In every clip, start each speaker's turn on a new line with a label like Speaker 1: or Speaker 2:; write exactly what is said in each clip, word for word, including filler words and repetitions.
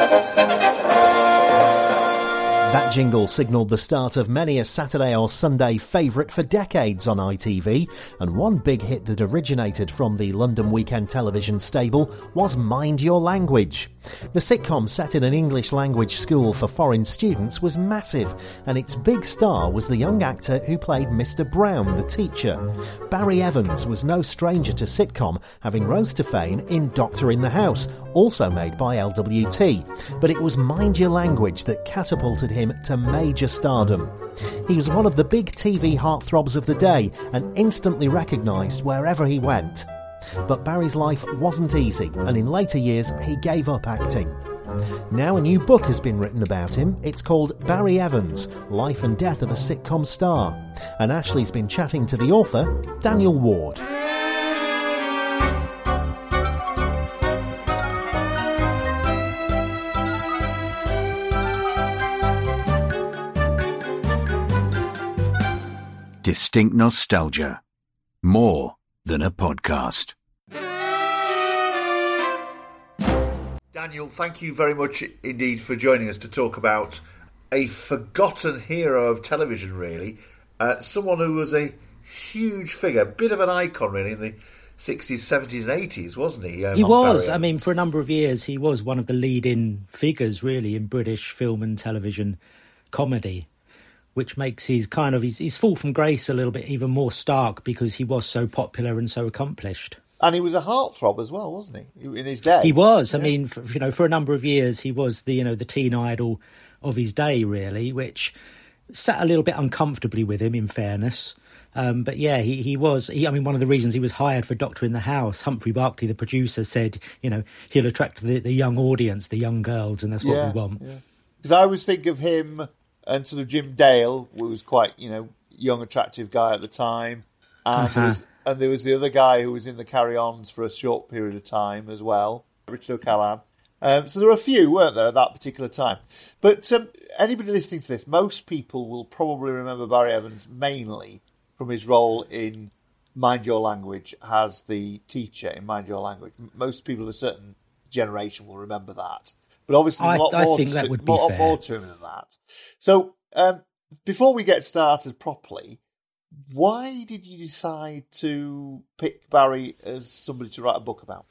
Speaker 1: That jingle signalled the start of many a Saturday or Sunday favourite for decades on I T V, and one big hit that originated from the London Weekend Television stable was Mind Your Language. The sitcom set in an English language school for foreign students was massive, and its big star was the young actor who played Mister Brown, the teacher. Barry Evans was no stranger to sitcom, having rose to fame in Doctor in the House, also made by L W T, but it was Mind Your Language that catapulted him to major stardom. He was one of the big T V heartthrobs of the day and instantly recognised wherever he went. But Barry's life wasn't easy, and in later years he gave up acting. Now a new book has been written about him. It's called Barry Evans, Life and Death of a Sitcom Star. And Ashley's been chatting to the author, Daniel Ward.
Speaker 2: Distinct nostalgia. More than a podcast.
Speaker 3: Daniel, thank you very much indeed for joining us to talk about a forgotten hero of television, really. Uh, someone who was a huge figure, a bit of an icon, really, in the sixties, seventies and eighties, wasn't he? Um,
Speaker 4: he was. I mean, for a number of years, he was one of the leading figures, really, in British film and television comedy, which makes his kind of his, his fall from grace a little bit even more stark because he was so popular and so accomplished.
Speaker 3: And he was a heartthrob as well, wasn't he? In his day,
Speaker 4: he was. Yeah. I
Speaker 3: Yeah.
Speaker 4: mean, for, you know, for a number of years, he was the you know the teen idol of his day, really, which sat a little bit uncomfortably with him, in fairness. Um, but yeah, he he was. He, I mean, one of the reasons he was hired for Doctor in the House, Humphrey Barclay, the producer, said, you know, he'll attract the, the young audience, the young girls, and that's what
Speaker 3: yeah,
Speaker 4: we want.
Speaker 3: Because yeah. I always think of him and sort of Jim Dale, who was quite, you know, young, attractive guy at the time. And,
Speaker 4: uh-huh.
Speaker 3: there was, and there was the other guy who was in the Carry-Ons for a short period of time as well, Richard O'Callaghan. Um, so there were a few, weren't there, at that particular time. But um, anybody listening to this, most people will probably remember Barry Evans mainly from his role in Mind Your Language as the teacher in Mind Your Language. Most people of a certain generation will remember that. But obviously there's a lot
Speaker 4: I,
Speaker 3: more,
Speaker 4: I think
Speaker 3: to,
Speaker 4: that would be
Speaker 3: more,
Speaker 4: fair.
Speaker 3: more to him than that. So um, before we get started properly, why did you decide to pick Barry as somebody to write a book about?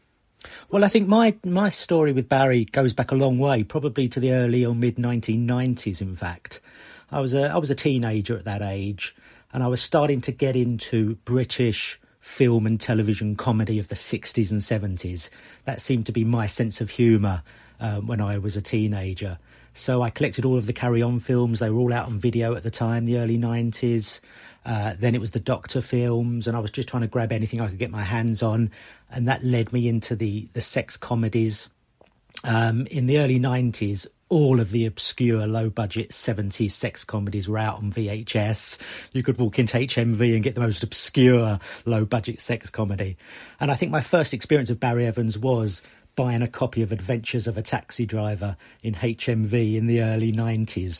Speaker 4: Well, I think my my story with Barry goes back a long way, probably to the early or mid nineteen nineties. In fact, I was a I was a teenager at that age, and I was starting to get into British film and television comedy of the sixties and seventies. That seemed to be my sense of humour uh, when I was a teenager. So I collected all of the Carry-On films. They were all out on video at the time, the early nineties. Uh, then it was the Doctor films, and I was just trying to grab anything I could get my hands on. And that led me into the, the sex comedies. Um, in the early nineties, all of the obscure, low-budget seventies sex comedies were out on V H S. You could walk into H M V and get the most obscure, low-budget sex comedy. And I think my first experience of Barry Evans was buying a copy of Adventures of a Taxi Driver in H M V in the early nineties.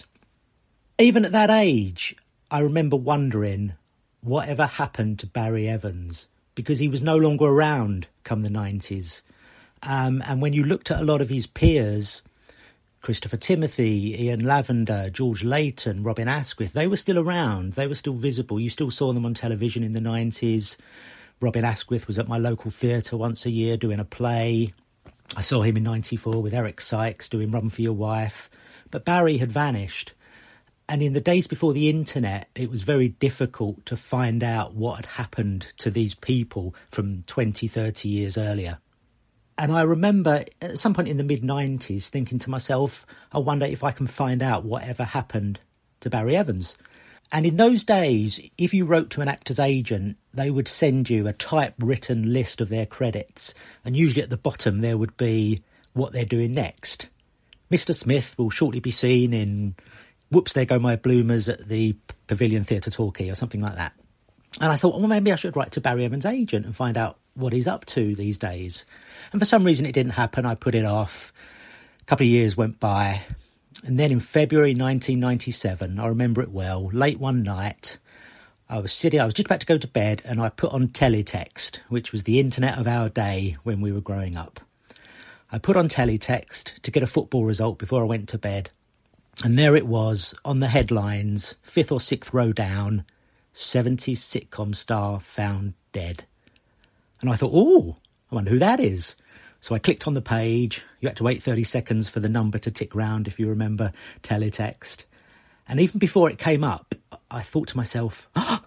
Speaker 4: Even at that age, I remember wondering whatever happened to Barry Evans, because he was no longer around come the nineties. Um, and when you looked at a lot of his peers, Christopher Timothy, Ian Lavender, George Layton, Robin Asquith, they were still around. They were still visible. You still saw them on television in the nineties. Robin Asquith was at my local theatre once a year doing a play. I saw him in ninety-four with Eric Sykes doing Run for Your Wife. But Barry had vanished. And in the days before the internet, it was very difficult to find out what had happened to these people from twenty, thirty years earlier. And I remember at some point in the mid-nineties thinking to myself, I wonder if I can find out whatever happened to Barry Evans. And in those days, if you wrote to an actor's agent, they would send you a typewritten list of their credits. And usually at the bottom there would be what they're doing next. Mister Smith will shortly be seen in Whoops, There Go My Bloomers at the Pavilion Theatre Torquay or something like that. And I thought, well, maybe I should write to Barry Evans' agent and find out what he's up to these days. And for some reason it didn't happen. I put it off. A couple of years went by. And then in February nineteen ninety-seven, I remember it well, late one night, I was sitting, I was just about to go to bed, and I put on teletext, which was the internet of our day when we were growing up. I put on teletext to get a football result before I went to bed. And there it was on the headlines, fifth or sixth row down, seventies sitcom star found dead. And I thought, oh, I wonder who that is. So I clicked on the page. You had to wait thirty seconds for the number to tick round, if you remember teletext. And even before it came up, I thought to myself, oh,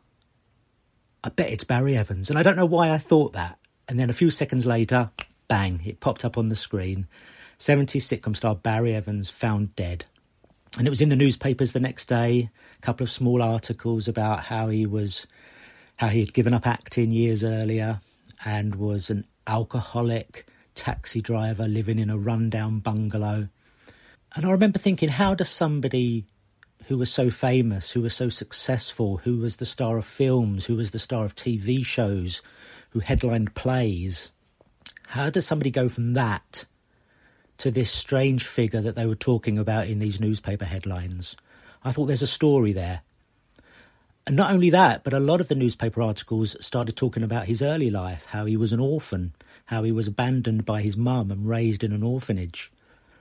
Speaker 4: I bet it's Barry Evans. And I don't know why I thought that. And then a few seconds later, bang, it popped up on the screen. seventies sitcom star Barry Evans found dead. And it was in the newspapers the next day, a couple of small articles about how he was, how he had given up acting years earlier and was an alcoholic taxi driver living in a rundown bungalow. And I remember thinking, how does somebody who was so famous, who was so successful, who was the star of films, who was the star of T V shows, who headlined plays, how does somebody go from that to this strange figure that they were talking about in these newspaper headlines? I thought there's a story there. And not only that, but a lot of the newspaper articles started talking about his early life, how he was an orphan, how he was abandoned by his mum and raised in an orphanage.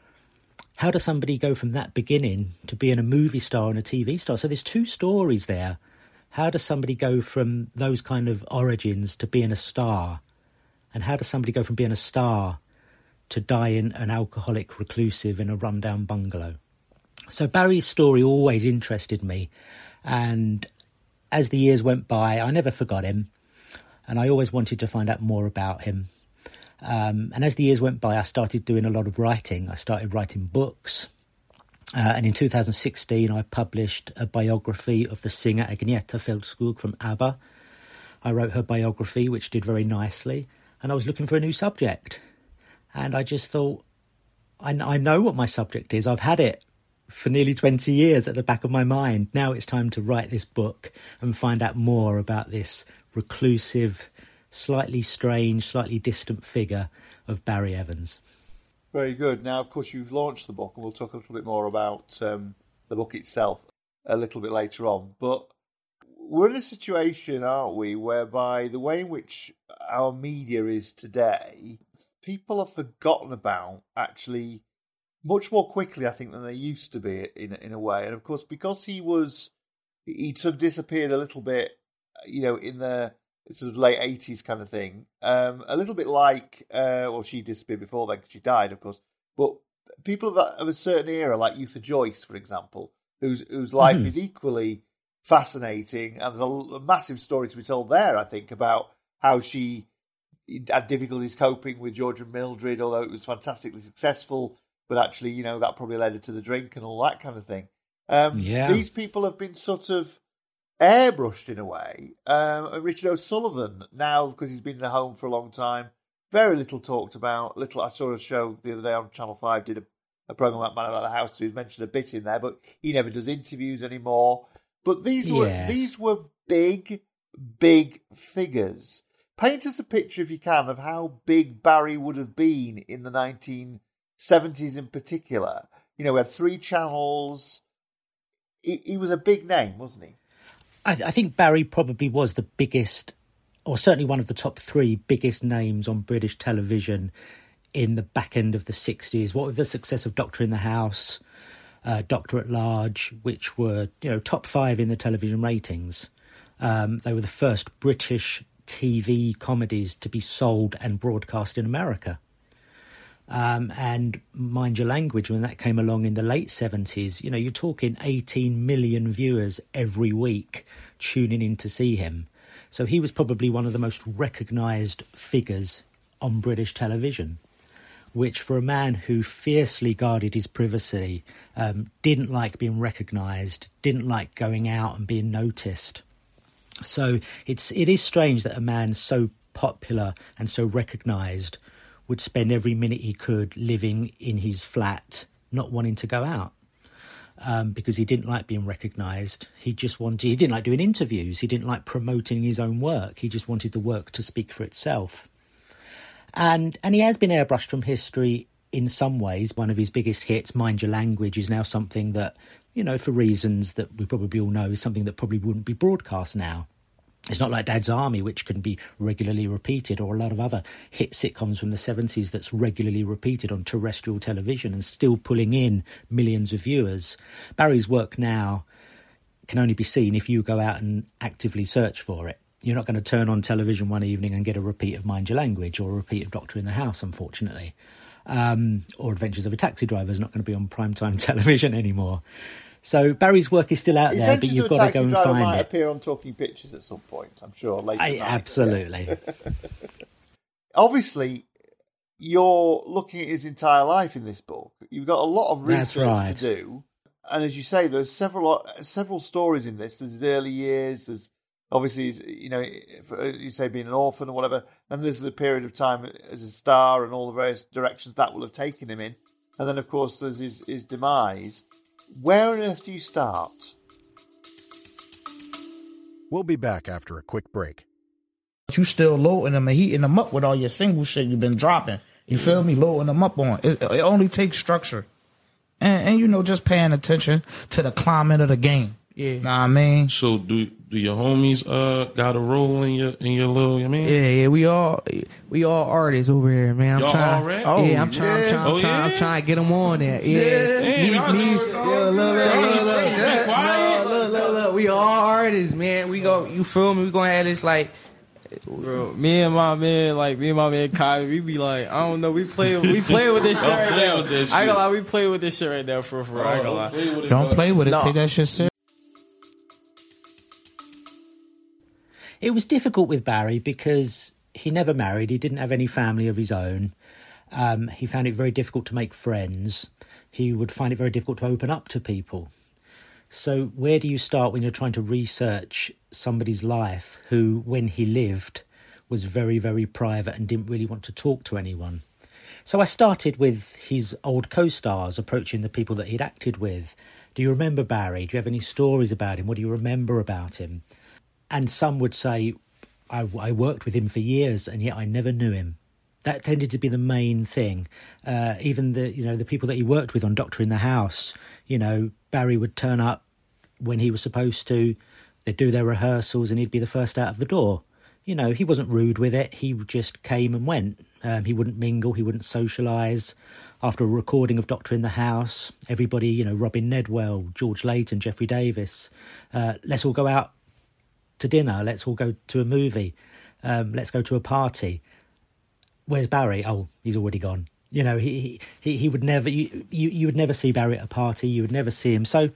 Speaker 4: How does somebody go from that beginning to being a movie star and a T V star? So there's two stories there. How does somebody go from those kind of origins to being a star? And how does somebody go from being a star to dying an alcoholic reclusive in a rundown bungalow? So Barry's story always interested me. And as the years went by, I never forgot him. And I always wanted to find out more about him. Um, and as the years went by, I started doing a lot of writing. I started writing books. Uh, and in two thousand sixteen, I published a biography of the singer Agneta Fältskog from ABBA. I wrote her biography, which did very nicely. And I was looking for a new subject. And I just thought, I, I know what my subject is. I've had it for nearly twenty years at the back of my mind. Now it's time to write this book and find out more about this reclusive, slightly strange, slightly distant figure of Barry Evans.
Speaker 3: Very good. Now, of course, you've launched the book, and we'll talk a little bit more about um, the book itself a little bit later on. But we're in a situation, aren't we, whereby the way in which our media is today, people have forgotten about actually much more quickly, I think, than they used to be in in a way. And of course, because he was, he sort of disappeared a little bit, you know, in the sort of late eighties kind of thing. Um, a little bit like, uh, well, she disappeared before then because she died, of course. But people of, of a certain era, like Eutha Joyce, for example, whose whose life mm-hmm. is equally fascinating, and there's a, a massive story to be told there, I think, about how she had difficulties coping with George and Mildred, although it was fantastically successful. But actually, you know, that probably led her to the drink and all that kind of thing. Um, yeah. These people have been sort of airbrushed in a way. Um, Richard O'Sullivan, now, because he's been in a home for a long time, very little talked about. Little. I saw a show the other day on Channel five, did a, a programme about Man About the House, so he's mentioned a bit in there, but he never does interviews anymore. But these were yes. these were big, big figures. Paint us a picture, if you can, of how big Barry would have been in the nineteen seventies in particular. You know, we had three channels. He, he was a big name, wasn't he?
Speaker 4: I, I think Barry probably was the biggest, or certainly one of the top three biggest names on British television in the back end of the sixties. What with the success of Doctor in the House, uh, Doctor at Large, which were, you know, top five in the television ratings. Um, they were the first British T V comedies to be sold and broadcast in America. Um, and Mind Your Language, when that came along in the late seventies, you know, you're talking eighteen million viewers every week tuning in to see him. So he was probably one of the most recognised figures on British television, which for a man who fiercely guarded his privacy, um, didn't like being recognised, didn't like going out and being noticed. So it's it is strange that a man so popular and so recognised would spend every minute he could living in his flat, not wanting to go out, um, because he didn't like being recognised. He just wanted, he didn't like doing interviews. He didn't like promoting his own work. He just wanted the work to speak for itself. And and he has been airbrushed from history in some ways. One of his biggest hits, Mind Your Language, is now something that, you know, for reasons that we probably all know, is something that probably wouldn't be broadcast now. It's not like Dad's Army, which can be regularly repeated, or a lot of other hit sitcoms from the seventies that's regularly repeated on terrestrial television and still pulling in millions of viewers. Barry's work now can only be seen if you go out and actively search for it. You're not going to turn on television one evening and get a repeat of Mind Your Language or a repeat of Doctor in the House, unfortunately. Um, or Adventures of a Taxi Driver is not going to be on primetime television anymore. So Barry's work is still out there, but you've got to go and find
Speaker 3: might
Speaker 4: it.
Speaker 3: Appear on Talking Pictures at some point, I'm sure. Later
Speaker 4: I, absolutely.
Speaker 3: Obviously, you're looking at his entire life in this book. You've got a lot of research
Speaker 4: right.
Speaker 3: to do, and as you say, there's several several stories in this. There's his early years. There's obviously, you know, you say being an orphan or whatever. Then there's the period of time as a star and all the various directions that will have taken him in, and then of course there's his, his demise. Where on earth do you start?
Speaker 5: We'll be back after a quick break.
Speaker 6: You still loading them and heating them up with all your single shit you've been dropping. You feel me? Loading them up on. It, it only takes structure. And, and, you know, just paying attention to the climate of the game. Yeah. Know what I mean?
Speaker 7: So do do your homies uh got a role in your in your little, you mean?
Speaker 8: Yeah, yeah, we all we all artists over here, man. I'm
Speaker 7: Y'all
Speaker 8: trying,
Speaker 7: already?
Speaker 8: Oh, yeah, I'm trying,
Speaker 7: yeah.
Speaker 8: I'm trying,
Speaker 7: Oh,
Speaker 8: I'm trying,
Speaker 7: yeah?
Speaker 8: I'm trying to get them on there. Yeah,
Speaker 7: Damn,
Speaker 8: me,
Speaker 7: y'all
Speaker 8: me,
Speaker 7: just-
Speaker 8: yeah, look, look,
Speaker 7: y'all
Speaker 8: look,
Speaker 7: just
Speaker 8: look,
Speaker 7: sit and be
Speaker 8: look,
Speaker 7: quiet.
Speaker 8: look, look, look, we all artists, man. We go, you feel me? We gonna have this like.
Speaker 9: Bro, me and my man, like me and my man Kai, we be like, I don't know, we play, we play with this shit
Speaker 7: Don't
Speaker 9: right
Speaker 7: play
Speaker 9: now.
Speaker 7: with this
Speaker 9: I ain't
Speaker 7: shit.
Speaker 9: gonna lie, we play with this shit right now for for. real. I ain't gonna lie.
Speaker 7: Play with it,
Speaker 6: Don't
Speaker 7: bud.
Speaker 6: play with it.
Speaker 9: No.
Speaker 6: Take that shit serious.
Speaker 4: It was difficult with Barry because he never married. He didn't have any family of his own. Um, he found it very difficult to make friends. He would find it very difficult to open up to people. So where do you start when you're trying to research somebody's life who, when he lived, was very, very private and didn't really want to talk to anyone? So I started with his old co-stars, approaching the people that he'd acted with. Do you remember Barry? Do you have any stories about him? What do you remember about him? And some would say, I, I worked with him for years and yet I never knew him. That tended to be the main thing. Uh, even the you know the people that he worked with on Doctor in the House, you know, Barry would turn up when he was supposed to. They'd do their rehearsals and he'd be the first out of the door. You know, he wasn't rude with it. He just came and went. Um, he wouldn't mingle. He wouldn't socialise. After a recording of Doctor in the House, everybody, you know, Robin Nedwell, George Layton, Jeffrey Davis, uh, let's all go out to dinner. Let's all go to a movie. Um, let's go to a party. Where's Barry? Oh, he's already gone. You know, he he he would never. You, you you would never see Barry at a party. You would never see him. So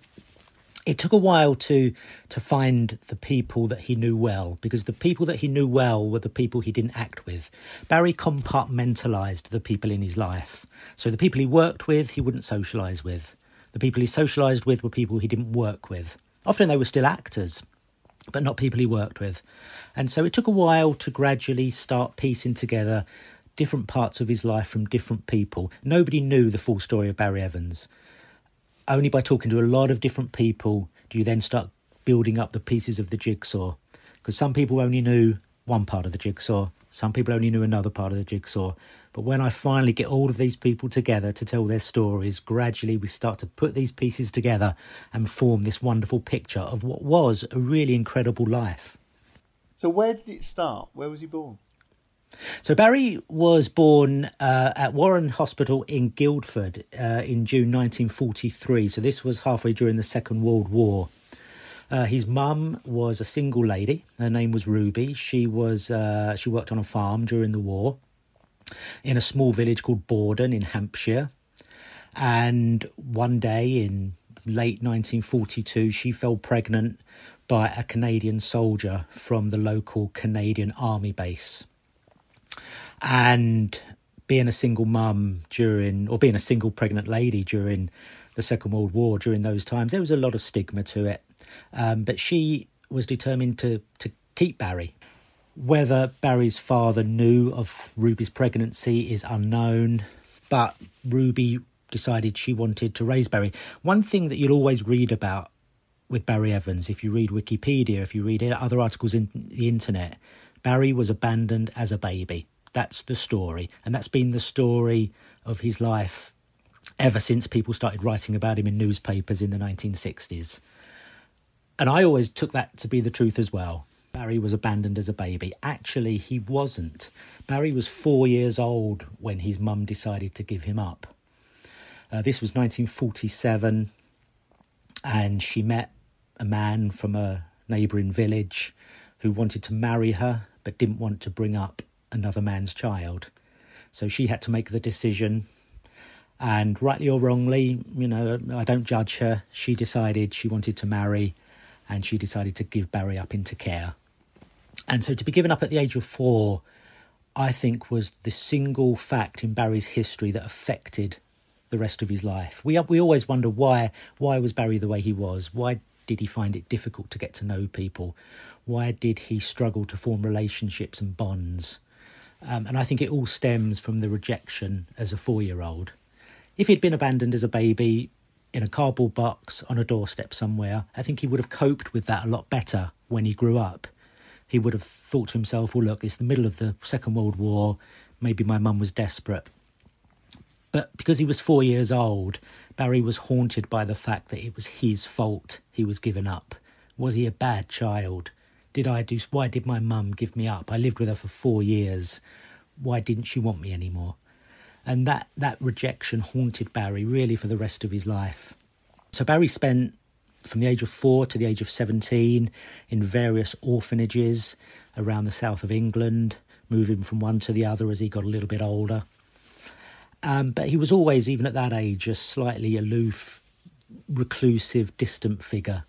Speaker 4: it took a while to to find the people that he knew well, because the people that he knew well were the people he didn't act with. Barry compartmentalised the people in his life. So the people he worked with, he wouldn't socialise with. The people he socialised with were people he didn't work with. Often they were still actors, but not people he worked with. And so it took a while to gradually start piecing together different parts of his life from different people. Nobody knew the full story of Barry Evans. Only by talking to a lot of different people do you then start building up the pieces of the jigsaw. Because some people only knew one part of the jigsaw. Some people only knew another part of the jigsaw. But when I finally get all of these people together to tell their stories, gradually we start to put these pieces together and form this wonderful picture of what was a really incredible life.
Speaker 3: So where did it start? Where was he born?
Speaker 4: So Barry was born uh, at Warren Hospital in Guildford uh, in June nineteen forty-three. So this was halfway during the Second World War. Uh, his mum was a single lady. Her name was Ruby. She was uh, she worked on a farm during the war in a small village called Borden in Hampshire. And one day in late nineteen forty-two, she fell pregnant by a Canadian soldier from the local Canadian Army base. And being a single mum during, or being a single pregnant lady during the Second World War, during those times, there was a lot of stigma to it. Um, but she was determined to, to keep Barry. Whether Barry's father knew of Ruby's pregnancy is unknown, but Ruby decided she wanted to raise Barry. One thing that you'll always read about with Barry Evans, if you read Wikipedia, if you read other articles in the internet, Barry was abandoned as a baby. That's the story. And that's been the story of his life ever since people started writing about him in newspapers in the nineteen sixties. And I always took that to be the truth as well. Barry was abandoned as a baby. Actually, he wasn't. Barry was four years old when his mum decided to give him up. Uh, this was nineteen forty-seven, and she met a man from a neighbouring village who wanted to marry her but didn't want to bring up another man's child. So she had to make the decision, and rightly or wrongly, you know, I don't judge her. She decided she wanted to marry, and she decided to give Barry up into care. And so to be given up at the age of four, I think, was the single fact in Barry's history that affected the rest of his life. We we always wonder why why was Barry the way he was? Why did he find it difficult to get to know people? Why did he struggle to form relationships and bonds? Um, and I think it all stems from the rejection as a four-year-old. If he'd been abandoned as a baby in a cardboard box on a doorstep somewhere, I think he would have coped with that a lot better when he grew up. He would have thought to himself, well, look, it's the middle of the Second World War. Maybe my mum was desperate. But because he was four years old, Barry was haunted by the fact that it was his fault he was given up. Was he a bad child? Did I do? Why did my mum give me up? I lived with her for four years. Why didn't she want me anymore? And that, that rejection haunted Barry really for the rest of his life. So Barry spent from the age of four to the age of seventeen in various orphanages around the south of England, moving from one to the other as he got a little bit older. Um, but he was always, even at that age, a slightly aloof, reclusive, distant figure.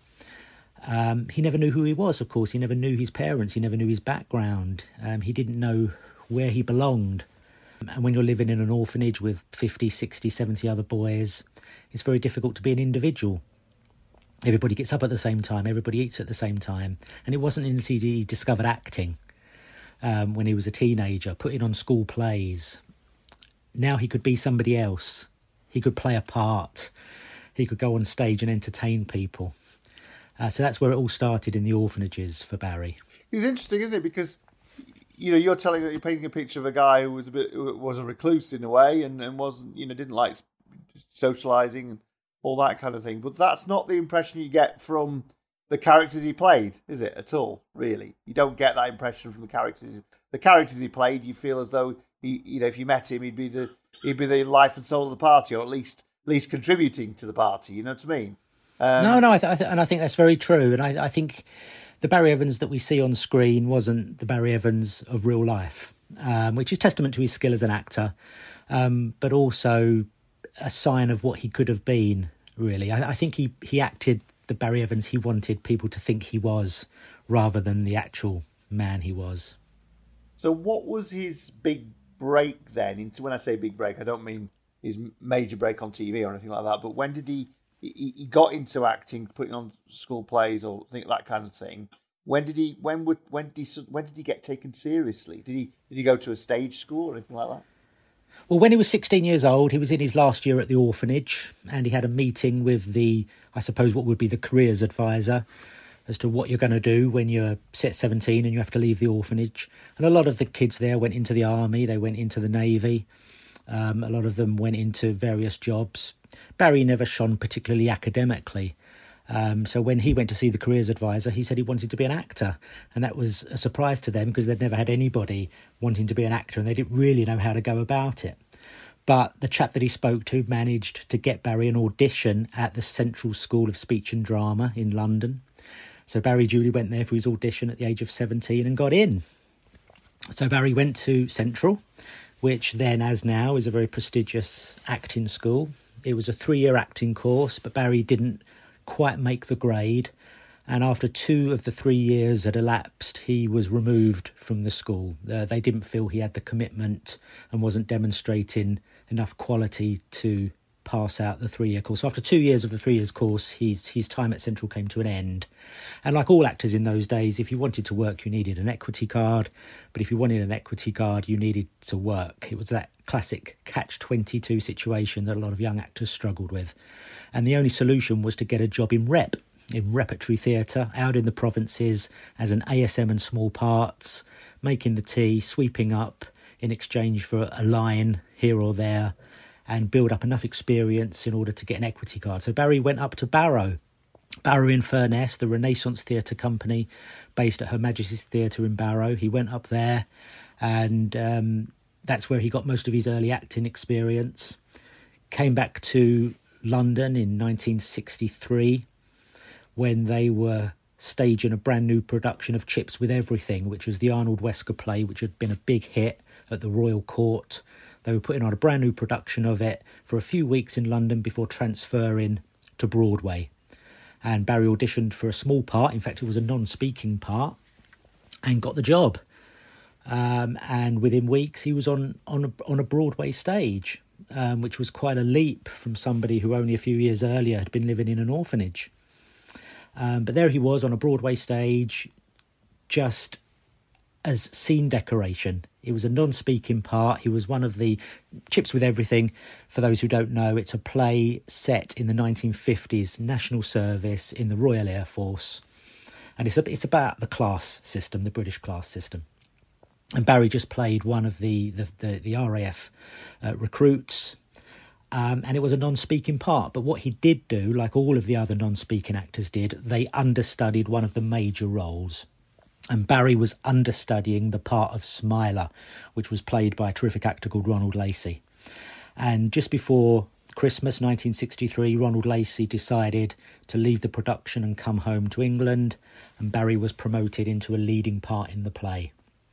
Speaker 4: Um, he never knew who he was, of course. He never knew his parents. He never knew his background. Um, he didn't know where he belonged. And when you're living in an orphanage with fifty, sixty, seventy other boys, it's very difficult to be an individual. Everybody gets up at the same time. Everybody eats at the same time. And it wasn't until he discovered acting um, when he was a teenager, putting on school plays. Now he could be somebody else. He could play a part. He could go on stage and entertain people. Uh, so that's where it all started, in the orphanages for Barry.
Speaker 3: It's interesting, isn't it? Because, you know, you're telling that you're painting a picture of a guy who was a bit who was a recluse in a way, and, and wasn't, you know, didn't like socialising and all that kind of thing. But that's not the impression you get from the characters he played, is it, at all? Really, you don't get that impression from the characters. The characters he played, you feel as though he, you know, if you met him, he'd be the he'd be the life and soul of the party, or at least at least contributing to the party. You know what I mean? Um,
Speaker 4: no, no, I th- I th- and I think that's very true. And I, I think the Barry Evans that we see on screen wasn't the Barry Evans of real life, um, which is testament to his skill as an actor, um, but also a sign of what he could have been, really. I, I think he, he acted the Barry Evans he wanted people to think he was, rather than the actual man he was.
Speaker 3: So what was his big break then? Into when I say big break, I don't mean his major break on T V or anything like that, but when did he... He, he got into acting, putting on school plays or think that kind of thing. When did he? When would? When did he? When did he get taken seriously? Did he? Did he go to a stage school or anything like that?
Speaker 4: Well, when he was sixteen years old, he was in his last year at the orphanage, and he had a meeting with the, I suppose, what would be the careers advisor, as to what you're going to do when you're set seventeen and you have to leave the orphanage. And a lot of the kids there went into the army. They went into the navy. Um, a lot of them went into various jobs. Barry never shone particularly academically. Um, so when he went to see the careers advisor, he said he wanted to be an actor. And that was a surprise to them, because they'd never had anybody wanting to be an actor and they didn't really know how to go about it. But the chap that he spoke to managed to get Barry an audition at the Central School of Speech and Drama in London. So Barry duly went there for his audition at the age of seventeen and got in. So Barry went to Central, which then, as now, is a very prestigious acting school. It was a three-year acting course, but Barry didn't quite make the grade. And after two of the three years had elapsed, he was removed from the school. Uh, they didn't feel he had the commitment and wasn't demonstrating enough quality to pass out the three-year course. So after two years of the three years course, his, his time at Central came to an end. And like all actors in those days, if you wanted to work, you needed an equity card. But if you wanted an equity card, you needed to work. It was that classic catch twenty-two situation that a lot of young actors struggled with. And the only solution was to get a job in rep, in repertory theatre, out in the provinces as an A S M and small parts, making the tea, sweeping up in exchange for a line here or there, and build up enough experience in order to get an equity card. So Barry went up to Barrow Barrow in Furness, the Renaissance Theatre Company, based at Her Majesty's Theatre in Barrow. He went up there, and um, that's where he got most of his early acting experience. Came back to London in nineteen sixty-three, when they were staging a brand new production of Chips with Everything, which was the Arnold Wesker play, which had been a big hit at the Royal Court. They were putting on a brand new production of it for a few weeks in London before transferring to Broadway. And Barry auditioned for a small part. In fact, it was a non-speaking part, and got the job. Um, and within weeks, he was on on a, on a Broadway stage, um, which was quite a leap from somebody who only a few years earlier had been living in an orphanage. Um, but there he was on a Broadway stage, just as scene decoration. It was a non-speaking part. He was one of the Chips with Everything. For those who don't know, it's a play set in the nineteen fifties National Service in the Royal Air Force. And it's, a, it's about the class system, the British class system. And Barry just played one of the, the, the, the R A F uh, recruits. Um, and it was a non-speaking part. But what he did do, like all of the other non-speaking actors did, they understudied one of the major roles. And Barry was understudying the part of Smiler, which was played by a terrific actor called Ronald Lacey. And just before Christmas nineteen sixty-three, Ronald Lacey decided to leave the production and come home to England, and Barry was promoted into a leading part in the play.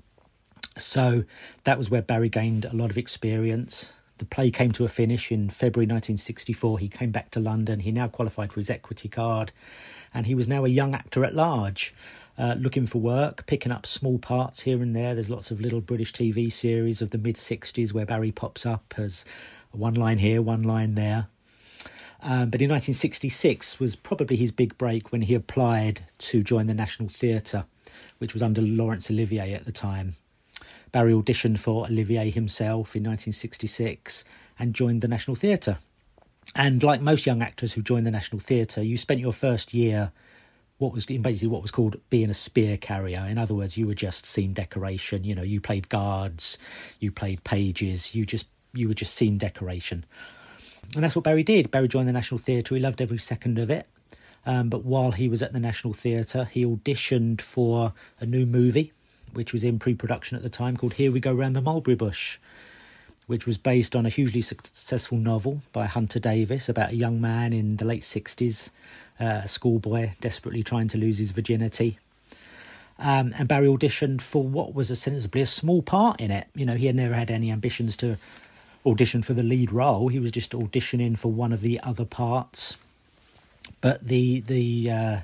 Speaker 4: So that was where Barry gained a lot of experience. The play came to a finish in February nineteen sixty-four. He came back to London. He now qualified for his equity card, and he was now a young actor at large. Uh, looking for work, picking up small parts here and there. There's lots of little British T V series of the mid-sixties where Barry pops up as one line here, one line there. Um, but in nineteen sixty-six was probably his big break when he applied to join the National Theatre, which was under Laurence Olivier at the time. Barry auditioned for Olivier himself in nineteen sixty-six and joined the National Theatre. And like most young actors who joined the National Theatre, you spent your first year what was basically what was called being a spear carrier. In other words, you were just scene decoration. You know, you played guards, you played pages, you just you were just scene decoration. And that's what Barry did. Barry joined the National Theatre. He loved every second of it. Um, but while he was at the National Theatre, he auditioned for a new movie, which was in pre-production at the time, called Here We Go Round the Mulberry Bush, which was based on a hugely successful novel by Hunter Davis about a young man in the late sixties, uh, a schoolboy desperately trying to lose his virginity. Um, and Barry auditioned for what was ostensibly a small part in it. You know, he had never had any ambitions to audition for the lead role. He was just auditioning for one of the other parts. But the the uh,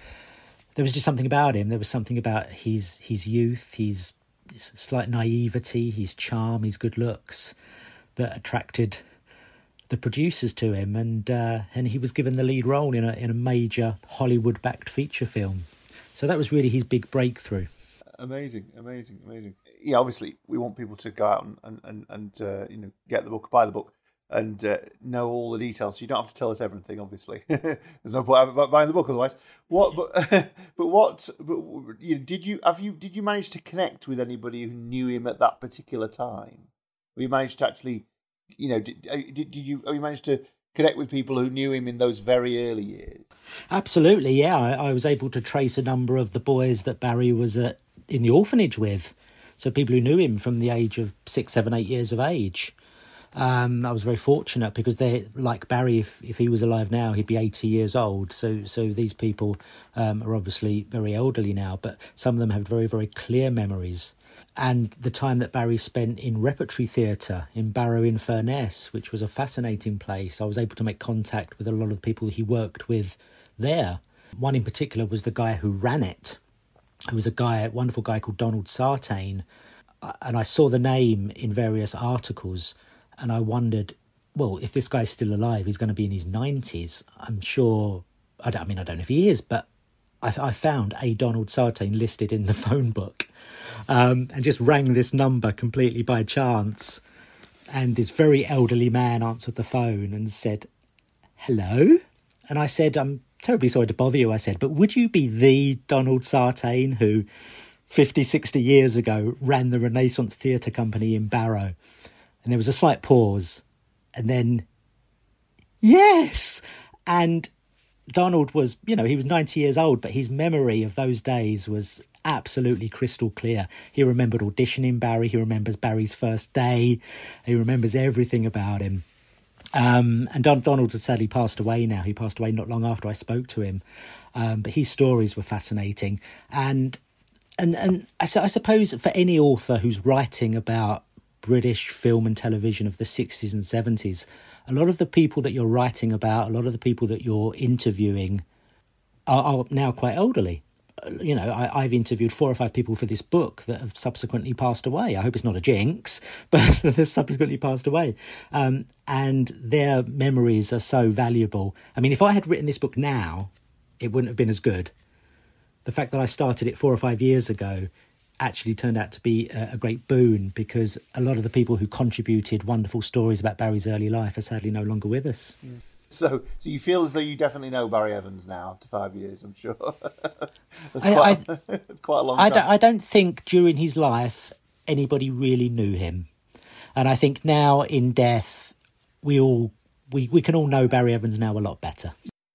Speaker 4: there was just something about him. There was something about his his youth, his slight naivety, his charm, his good looks that attracted the producers to him, and uh, and he was given the lead role in a in a major Hollywood-backed feature film. So that was really his big breakthrough.
Speaker 3: Amazing, amazing, amazing. Yeah, obviously we want people to go out and and and uh, you know, get the book, buy the book, and uh, know all the details. So you don't have to tell us everything. Obviously, there's no point buying the book otherwise. What? But but what? But you know, did you have you did you manage to connect with anybody who knew him at that particular time? Or you managed to actually, you know, did did, did you have you managed to connect with people who knew him in those very early years?
Speaker 4: Absolutely, yeah. I, I was able to trace a number of the boys that Barry was at, in the orphanage with. So people who knew him from the age of six, seven, eight years of age. Um, I was very fortunate because they, like Barry, if, if he was alive now, he'd be eighty years old. So so these people um, are obviously very elderly now, but some of them have very, very clear memories. And the time that Barry spent in repertory theatre in Barrow in Furness, which was a fascinating place, I was able to make contact with a lot of the people he worked with there. One in particular was the guy who ran it, who was a guy, a wonderful guy called Donald Sartain. And I saw the name in various articles, and I wondered, well, if this guy's still alive, he's going to be in his nineties. I'm sure, I, don't, I mean, I don't know if he is, but I, I found a Donald Sartain listed in the phone book. Um, and just rang this number completely by chance. And this very elderly man answered the phone and said, hello? And I said, I'm terribly sorry to bother you, I said, but would you be the Donald Sartain who fifty, sixty years ago ran the Renaissance Theatre Company in Barrow? And there was a slight pause. And then, yes! And Donald was, you know, he was ninety years old, but his memory of those days was absolutely crystal clear. He remembered auditioning Barry. He remembers Barry's first day. He remembers everything about him. Um, and Don, Donald has sadly passed away now. He passed away not long after I spoke to him. Um, but his stories were fascinating. And and and I, I suppose for any author who's writing about British film and television of the sixties and seventies, a lot of the people that you're writing about, a lot of the people that you're interviewing are, are now quite elderly. You know, I, I've interviewed four or five people for this book that have subsequently passed away. I hope it's not a jinx, but they've subsequently passed away. Um, and their memories are so valuable. I mean, if I had written this book now, it wouldn't have been as good. The fact that I started it four or five years ago actually turned out to be a, a great boon, because a lot of the people who contributed wonderful stories about Barry's early life are sadly no longer with us.
Speaker 3: Mm. So, so you feel as though you definitely know Barry Evans now after five years, I'm sure. That's
Speaker 4: I,
Speaker 3: quite,
Speaker 4: I,
Speaker 3: it's quite a long
Speaker 4: I
Speaker 3: time.
Speaker 4: Don't, I don't think during his life anybody really knew him. And I think now in death, we all we, we can all know Barry Evans now a lot better.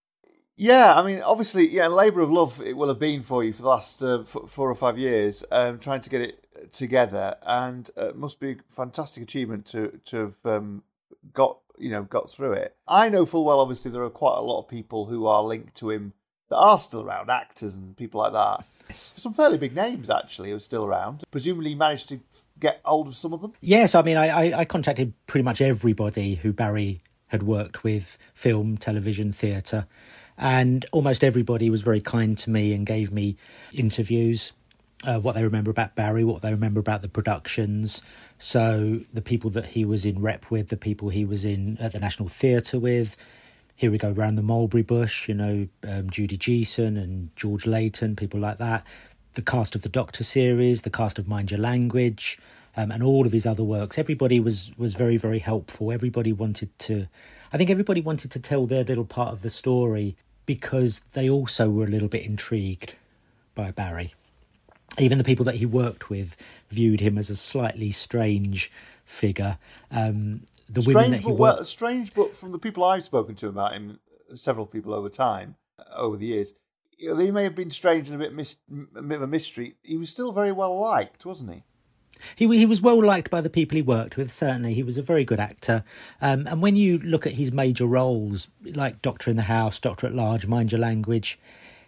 Speaker 3: Yeah, I mean, obviously, yeah, labour of love it will have been for you for the last uh, f- four or five years, um, trying to get it together, and uh, it must be a fantastic achievement to to have um, got you know got through it. I know full well, obviously, there are quite a lot of people who are linked to him that are still around, actors and people like that. Yes. Some fairly big names actually are still around. Presumably, you managed to get hold of some of them.
Speaker 4: Yes, I mean, I, I, I contacted pretty much everybody who Barry had worked with, film, television, theatre. And almost everybody was very kind to me and gave me interviews, uh, what they remember about Barry, what they remember about the productions. So the people that he was in rep with, the people he was in at the National Theatre with. Here we go around the Mulberry Bush, you know, um, Judy Geeson and George Layton, people like that. The cast of the Doctor series, the cast of Mind Your Language, um, and all of his other works. Everybody was was very, very helpful. Everybody wanted to, I think everybody wanted to tell their little part of the story, because they also were a little bit intrigued by Barry. Even the people that he worked with viewed him as a slightly strange figure. Um, the
Speaker 3: strange,
Speaker 4: women that he
Speaker 3: but,
Speaker 4: worked...
Speaker 3: well, strange, but from the people I've spoken to about him, several people over time, over the years, you know, they may have been strange and a bit, mis- a bit of a mystery. He was still very well liked, wasn't he?
Speaker 4: He he was well liked by the people he worked with, certainly. He was a very good actor. Um, and when you look at his major roles, like Doctor in the House, Doctor at Large, Mind Your Language,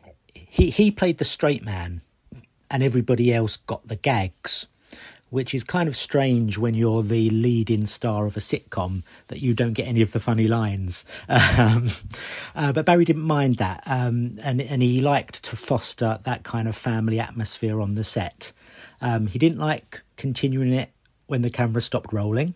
Speaker 4: he, he played the straight man and everybody else got the gags, which is kind of strange when you're the lead-in star of a sitcom, that you don't get any of the funny lines. Um, uh, but Barry didn't mind that, um, and, and he liked to foster that kind of family atmosphere on the set. Um, he didn't like continuing it when the camera stopped rolling,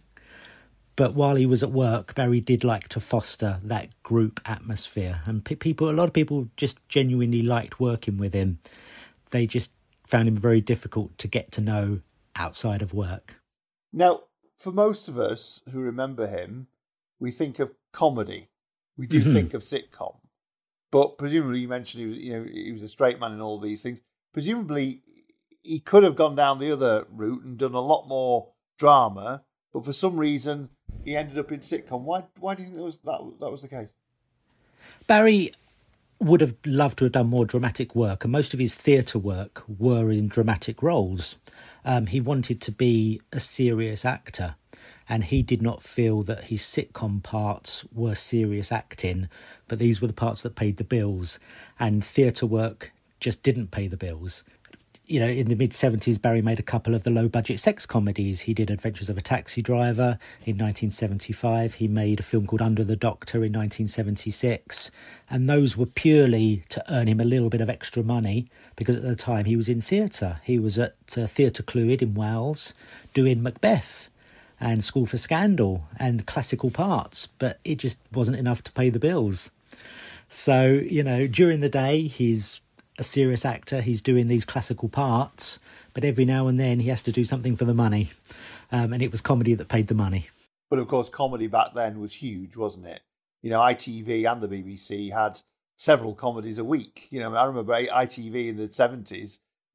Speaker 4: but while he was at work, Barry did like to foster that group atmosphere, and pe- people, a lot of people just genuinely liked working with him. They just found him very difficult to get to know outside of work.
Speaker 3: Now, for most of us who remember him, we think of comedy. We do think of sitcom, but presumably you mentioned he was, you know, he was a straight man in all these things. Presumably, he could have gone down the other route and done a lot more drama, but for some reason he ended up in sitcom. Why? Why do you think that was that, that was the case?
Speaker 4: Barry would have loved to have done more dramatic work, and most of his theatre work were in dramatic roles. Um, he wanted to be a serious actor, and he did not feel that his sitcom parts were serious acting, but these were the parts that paid the bills, and theatre work just didn't pay the bills. You know, in the mid-seventies, Barry made a couple of the low-budget sex comedies. He did Adventures of a Taxi Driver in nineteen seventy-five. He made a film called Under the Doctor in nineteen seventy-six. And those were purely to earn him a little bit of extra money, because at the time he was in theatre. He was at uh, Theatre Clwyd in Wales doing Macbeth and School for Scandal and classical parts, but it just wasn't enough to pay the bills. So, you know, during the day, he's a serious actor, he's doing these classical parts, but every now and then he has to do something for the money, um, and it was comedy that paid the money.
Speaker 3: But of course, comedy back then was huge, wasn't it? You know, I T V and the B B C had several comedies a week. You know, I remember I T V in the seventies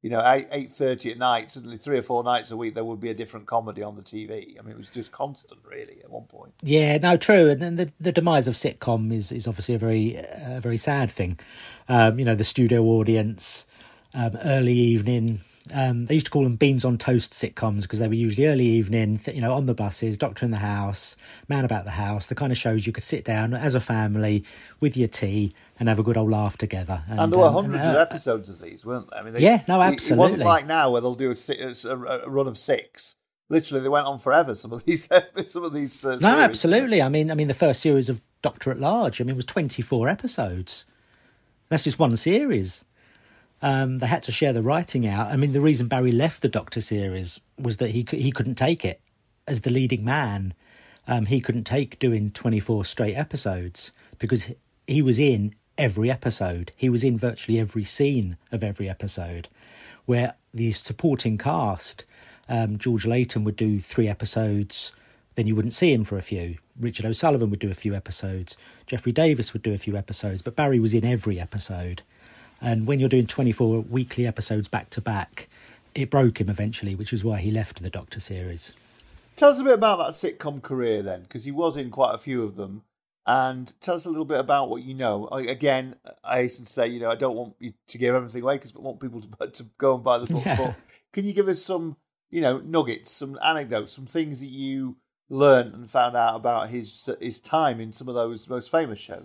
Speaker 3: you know, eight eight thirty at night, suddenly three or four nights a week there would be a different comedy on the T V. I mean, it was just constant, really, at one point.
Speaker 4: Yeah, no, true. And then the, the demise of sitcom is is obviously a very uh, very sad thing. Um, you know, the studio audience, um, early evening. Um, they used to call them beans on toast sitcoms because they were usually early evening, you know, on the buses, Doctor in the House, Man About the House, the kind of shows you could sit down as a family with your tea and have a good old laugh together.
Speaker 3: And, and there were um, hundreds and, uh, of episodes of these, weren't there? I mean, they,
Speaker 4: yeah, no, absolutely.
Speaker 3: It wasn't like now where they'll do a, a, a run of six. Literally, they went on forever. Some of these, some of these. Uh,
Speaker 4: no, series. Absolutely. I mean, I mean, the first series of Doctor at Large, I mean, was twenty-four episodes. That's just one series. Um, they had to share the writing out. I mean, the reason Barry left the Doctor series was that he he couldn't take it as the leading man. Um, he couldn't take doing twenty-four straight episodes because he was in every episode. He was in virtually every scene of every episode, where the supporting cast, um, George Layton would do three episodes, then you wouldn't see him for a few. Richard O'Sullivan would do a few episodes. Jeffrey Davis would do a few episodes, but Barry was in every episode. And when you're doing twenty-four weekly episodes back to back, it broke him eventually, which is why he left the Doctor series.
Speaker 3: Tell us a bit about that sitcom career then, because he was in quite a few of them. And tell us a little bit about what you know. Again, I hasten to say, you know, I don't want you to give everything away because I want people to, to go and buy the book. Yeah. But can you give us some, you know, nuggets, some anecdotes, some things that you learned and found out about his his time in some of those most famous shows?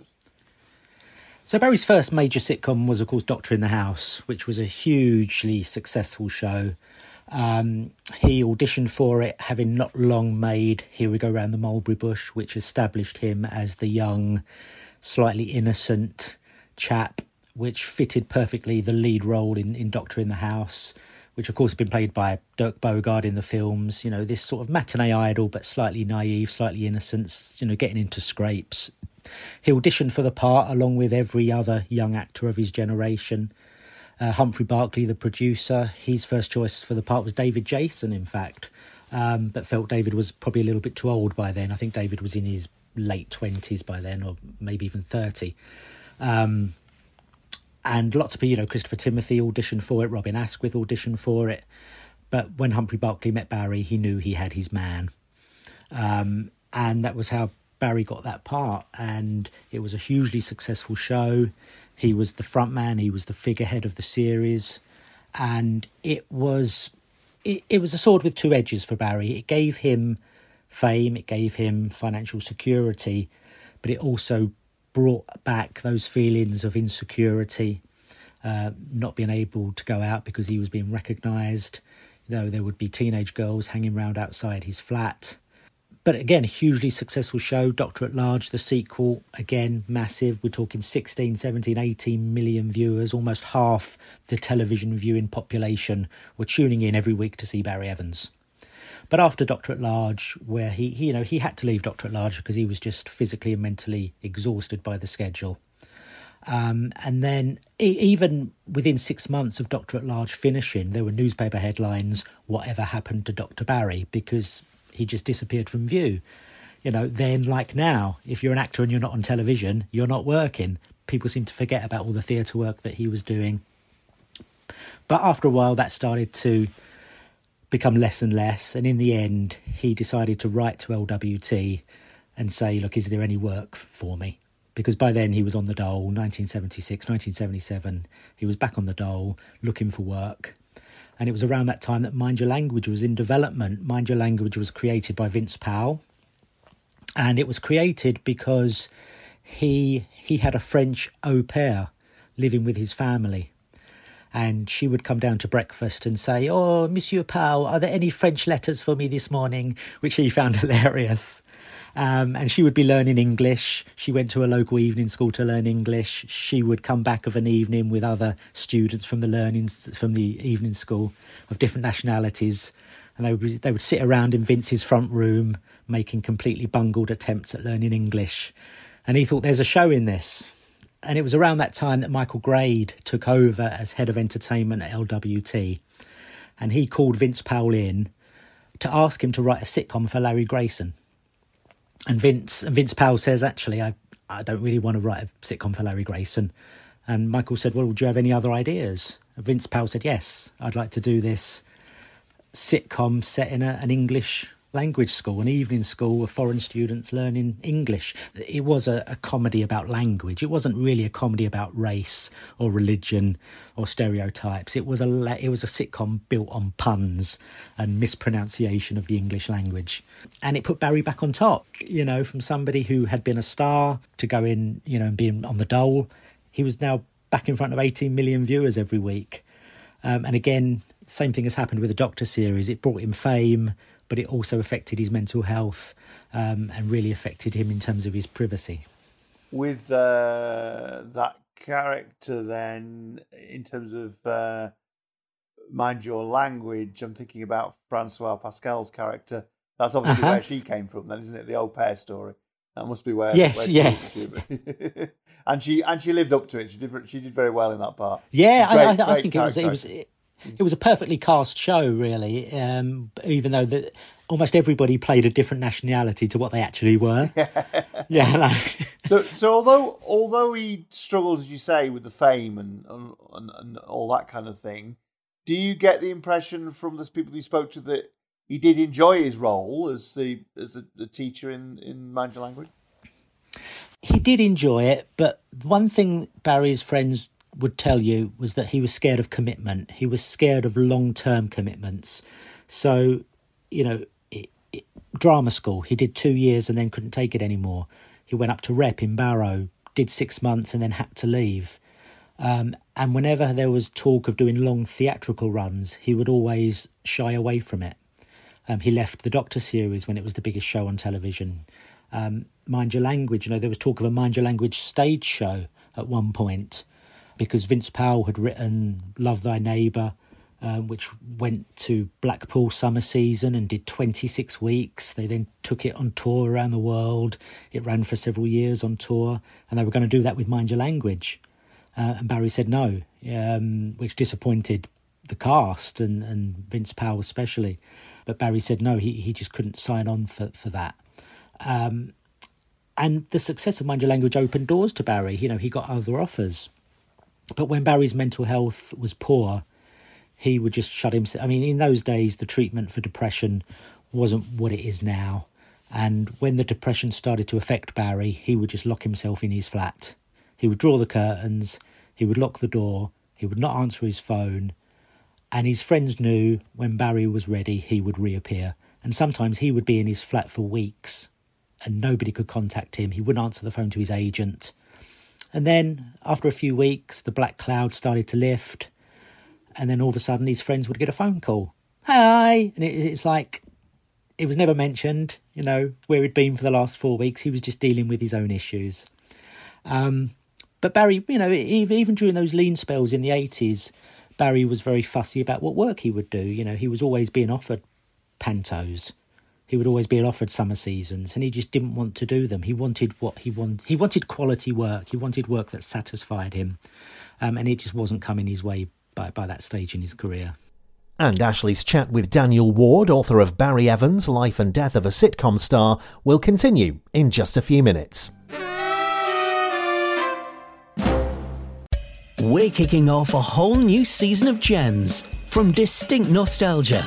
Speaker 4: So Barry's first major sitcom was, of course, Doctor in the House, which was a hugely successful show. Um, he auditioned for it, having not long made Here We Go Round the Mulberry Bush, which established him as the young, slightly innocent chap, which fitted perfectly the lead role in, in Doctor in the House, which, of course, had been played by Dirk Bogarde in the films. You know, this sort of matinee idol, but slightly naive, slightly innocent, you know, getting into scrapes. He auditioned for the part along with every other young actor of his generation. Uh, Humphrey Barclay, the producer, his first choice for the part was David Jason, in fact, um, but felt David was probably a little bit too old by then. I think David was in his late twenties by then, or maybe even thirty. Um, and lots of people, you know, Christopher Timothy auditioned for it, Robin Asquith auditioned for it. But when Humphrey Barclay met Barry, he knew he had his man. Um, and that was how Barry got that part, and it was a hugely successful show. He was the front man, he was the figurehead of the series, and it was it, it was a sword with two edges for Barry. It gave him fame, it gave him financial security, but it also brought back those feelings of insecurity, uh, not being able to go out because he was being recognised. You know, there would be teenage girls hanging around outside his flat. But again, a hugely successful show. Doctor at Large, the sequel, again, massive. We're talking sixteen, seventeen, eighteen million viewers. Almost half the television viewing population were tuning in every week to see Barry Evans. But after Doctor at Large, where he, he you know, he had to leave Doctor at Large because he was just physically and mentally exhausted by the schedule. Um, and then e- even within six months of Doctor at Large finishing, there were newspaper headlines, whatever happened to Doctor Barry, because he just disappeared from view. You know, then like now, if you're an actor and you're not on television, you're not working. People seem to forget about all the theatre work that he was doing. But after a while, that started to become less and less. And in the end, he decided to write to L W T and say, look, is there any work for me? Because by then he was on the dole, nineteen seventy-six, nineteen seventy-seven. He was back on the dole looking for work. And it was around that time that Mind Your Language was in development. Mind Your Language was created by Vince Powell. And it was created because he he had a French au pair living with his family. And she would come down to breakfast and say, oh, Monsieur Powell, are there any French letters for me this morning? Which he found hilarious. Um, and she would be learning English. She went to a local evening school to learn English. She would come back of an evening with other students from the learning from the evening school of different nationalities, and they would they would sit around in Vince's front room making completely bungled attempts at learning English. And he thought, there's a show in this. And it was around that time that Michael Grade took over as head of entertainment at L W T, and he called Vince Powell in to ask him to write a sitcom for Larry Grayson. And Vince and Vince Powell says, actually, I, I don't really want to write a sitcom for Larry Grayson. And Michael said, well, do you have any other ideas? And Vince Powell said, yes, I'd like to do this sitcom set in a, an English language school, an evening school with foreign students learning English. It was a, a comedy about language. It wasn't really a comedy about race or religion or stereotypes. It was a it was a sitcom built on puns and mispronunciation of the English language. And it put Barry back on top, you know, from somebody who had been a star to go in, you know, and being on the dole. He was now back in front of eighteen million viewers every week. Um, and again, same thing has happened with the Doctor series. It brought him fame, but it also affected his mental health um, and really affected him in terms of his privacy.
Speaker 3: With uh, that character then, in terms of uh, Mind Your Language, I'm thinking about Francois Pascal's character. That's obviously uh-huh. where she came from then, isn't it? The au pair story. That must be where.
Speaker 4: Yes,
Speaker 3: where
Speaker 4: yeah.
Speaker 3: She and she and she lived up to it. She did. She did very well in that part.
Speaker 4: Yeah,
Speaker 3: great,
Speaker 4: I, I,
Speaker 3: great
Speaker 4: I think it was. It was. It, it was a perfectly cast show, really. Um, even though the, almost everybody played a different nationality to what they actually were. Yeah. yeah like.
Speaker 3: so, so although although he struggled, as you say, with the fame and, and and all that kind of thing, do you get the impression from the people you spoke to that he did enjoy his role as the as the, the teacher in, in Mind Your Language?
Speaker 4: He did enjoy it, but one thing Barry's friends would tell you was that he was scared of commitment. He was scared of long-term commitments. So, you know, it, it, drama school, he did two years and then couldn't take it anymore. He went up to Rep in Barrow, did six months and then had to leave. Um, and whenever there was talk of doing long theatrical runs, he would always shy away from it. Um, he left the Doctor series when it was the biggest show on television. Um, Mind Your Language, you know, there was talk of a Mind Your Language stage show at one point because Vince Powell had written Love Thy Neighbour, um, which went to Blackpool summer season and did twenty-six weeks. They then took it on tour around the world. It ran for several years on tour, and they were going to do that with Mind Your Language. Uh, and Barry said no, um, which disappointed the cast and, and Vince Powell especially. But Barry said no, he, he just couldn't sign on for, for that. Um, and the success of Mind Your Language opened doors to Barry. You know, he got other offers. But when Barry's mental health was poor, he would just shut himself. I mean, in those days, the treatment for depression wasn't what it is now. And when the depression started to affect Barry, he would just lock himself in his flat. He would draw the curtains, he would lock the door, he would not answer his phone. And his friends knew when Barry was ready, he would reappear. And sometimes he would be in his flat for weeks and nobody could contact him. He wouldn't answer the phone to his agent. And then after a few weeks, the black cloud started to lift. And then all of a sudden, his friends would get a phone call. Hi! And it, it's like, it was never mentioned, you know, where he'd been for the last four weeks. He was just dealing with his own issues. Um, but Barry, you know, even during those lean spells in the eighties, Barry was very fussy about what work he would do. You know, he was always being offered pantos. He would always be offered summer seasons, and he just didn't want to do them. He wanted what he wanted. He wanted quality work. He wanted work that satisfied him, um, and it just wasn't coming his way by, by that stage in his career.
Speaker 1: And Ashley's chat with Daniel Ward, author of Barry Evans, Life and Death of a Sitcom Star, will continue in just a few minutes.
Speaker 10: We're kicking off a whole new season of gems from Distinct Nostalgia,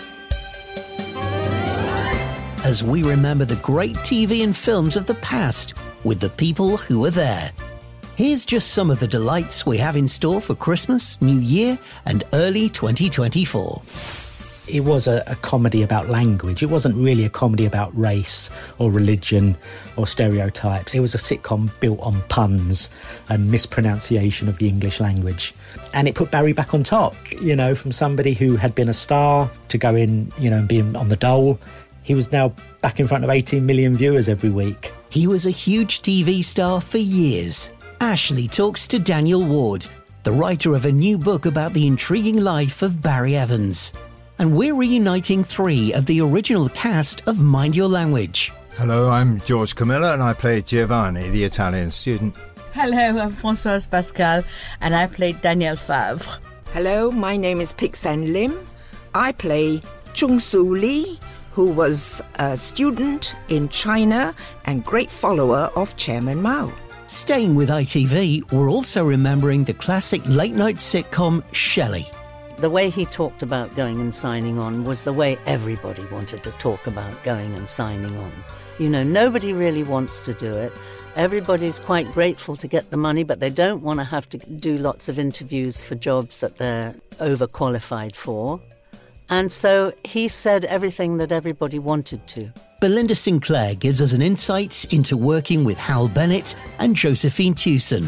Speaker 10: as we remember the great T V and films of the past with the people who were there. Here's just some of the delights we have in store for Christmas, New Year and early twenty twenty-four.
Speaker 4: It was a, a comedy about language. It wasn't really a comedy about race or religion or stereotypes. It was a sitcom built on puns and mispronunciation of the English language. And it put Barry back on top, you know, from somebody who had been a star to go in, you know, and being on the dole. He was now back in front of eighteen million viewers every week.
Speaker 10: He was a huge T V star for years. Ashley talks to Daniel Ward, the writer of a new book about the intriguing life of Barry Evans. And we're reuniting three of the original cast of Mind Your Language.
Speaker 11: Hello, I'm George Camilla and I play Giovanni, the Italian student.
Speaker 12: Hello, I'm Françoise Pascal and I play Danielle Favre.
Speaker 13: Hello, my name is Pixan Lim. I play Chung Soo Lee, who was a student in China and great follower of Chairman Mao.
Speaker 10: Staying with I T V, we're also remembering the classic late-night sitcom Shelley.
Speaker 14: The way he talked about going and signing on was the way everybody wanted to talk about going and signing on. You know, nobody really wants to do it. Everybody's quite grateful to get the money, but they don't want to have to do lots of interviews for jobs that they're overqualified for. And so he said everything that everybody wanted to.
Speaker 10: Belinda Sinclair gives us an insight into working with Hal Bennett and Josephine Tewson.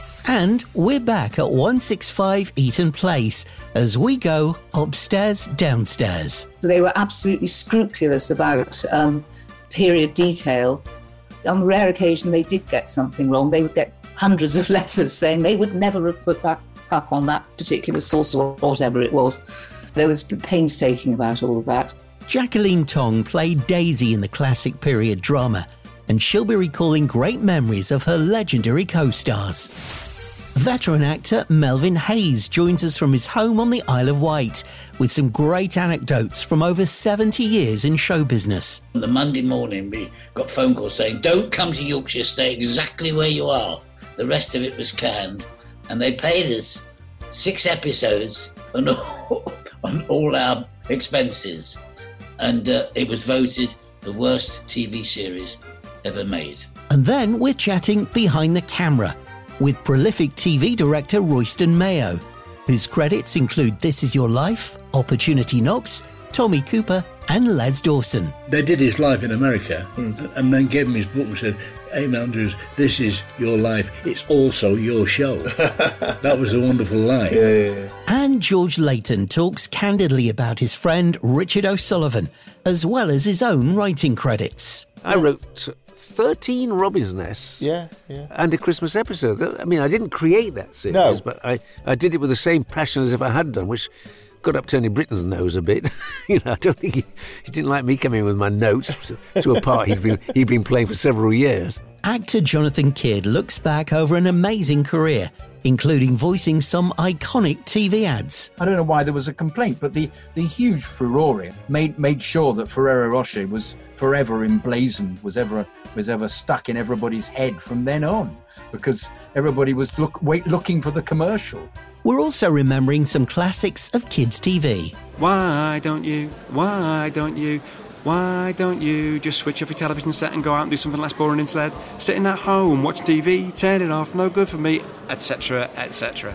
Speaker 10: And we're back at one sixty-five Eaton Place as we go upstairs, downstairs.
Speaker 15: They were absolutely scrupulous about um, period detail. On rare occasion they did get something wrong. They would get hundreds of letters saying they would never have put that up on that particular source or whatever it was. There was painstaking about all of that.
Speaker 10: Jacqueline Tong played Daisy in the classic period drama, and she'll be recalling great memories of her legendary co-stars. Veteran actor Melvin Hayes joins us from his home on the Isle of Wight with some great anecdotes from over seventy years in show business.
Speaker 16: On the Monday morning, we got phone calls saying, don't come to Yorkshire, stay exactly where you are. The rest of it was canned. And they paid us six episodes on all, on all our expenses. And uh, it was voted the worst T V series ever made.
Speaker 10: And then we're chatting behind the camera with prolific T V director Royston Mayo, whose credits include This Is Your Life, Opportunity Knocks, Tommy Cooper and Les Dawson.
Speaker 17: They did his life in America mm. and then gave him his book and said, hey, Andrews, this is your life. It's also your show. That was a wonderful line.
Speaker 3: Yeah, yeah, yeah.
Speaker 10: And George Layton talks candidly about his friend Richard O'Sullivan, as well as his own writing credits.
Speaker 18: I wrote thirteen Robbinsnests
Speaker 3: yeah, yeah.
Speaker 18: and a Christmas episode. I mean, I didn't create that series,
Speaker 3: no.
Speaker 18: but I, I did it with the same passion as if I had done, which got up Tony Britton's nose a bit. you know, I don't think he, he didn't like me coming in with my notes to, to a part he'd been, he'd been playing for several years.
Speaker 10: Actor Jonathan Kidd looks back over an amazing career, including voicing some iconic T V ads.
Speaker 19: I don't know why there was a complaint, but the, the huge furore made made sure that Ferrero Rocher was forever emblazoned, was ever was ever stuck in everybody's head from then on, because everybody was look wait, looking for the commercial.
Speaker 10: We're also remembering some classics of kids' T V.
Speaker 20: Why don't you, why don't you, why don't you just switch off your television set and go out and do something less boring instead? Sitting at home, watch T V, turn it off, no good for me, et cetera, et cetera.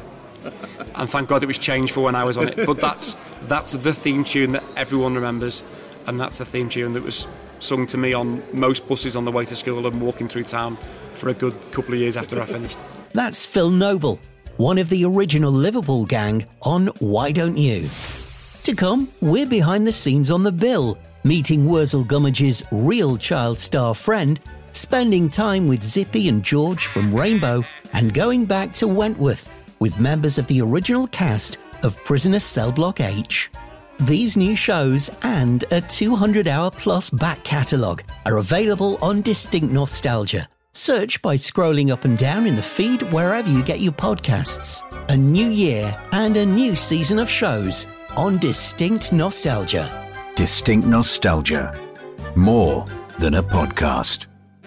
Speaker 20: And thank God it was changed for when I was on it. But that's that's the theme tune that everyone remembers, and that's the theme tune that was sung to me on most buses on the way to school and walking through town for a good couple of years after I finished.
Speaker 10: That's Phil Noble, one of the original Liverpool gang on Why Don't You? To come, we're behind the scenes on The Bill, meeting Wurzel Gummidge's real child star friend, spending time with Zippy and George from Rainbow, and going back to Wentworth with members of the original cast of Prisoner Cell Block H. These new shows and a two hundred hour plus back catalogue are available on Distinct Nostalgia. Search by scrolling up and down in the feed wherever you get your podcasts. A new year and a new season of shows on Distinct Nostalgia.
Speaker 2: Distinct Nostalgia. More than a podcast.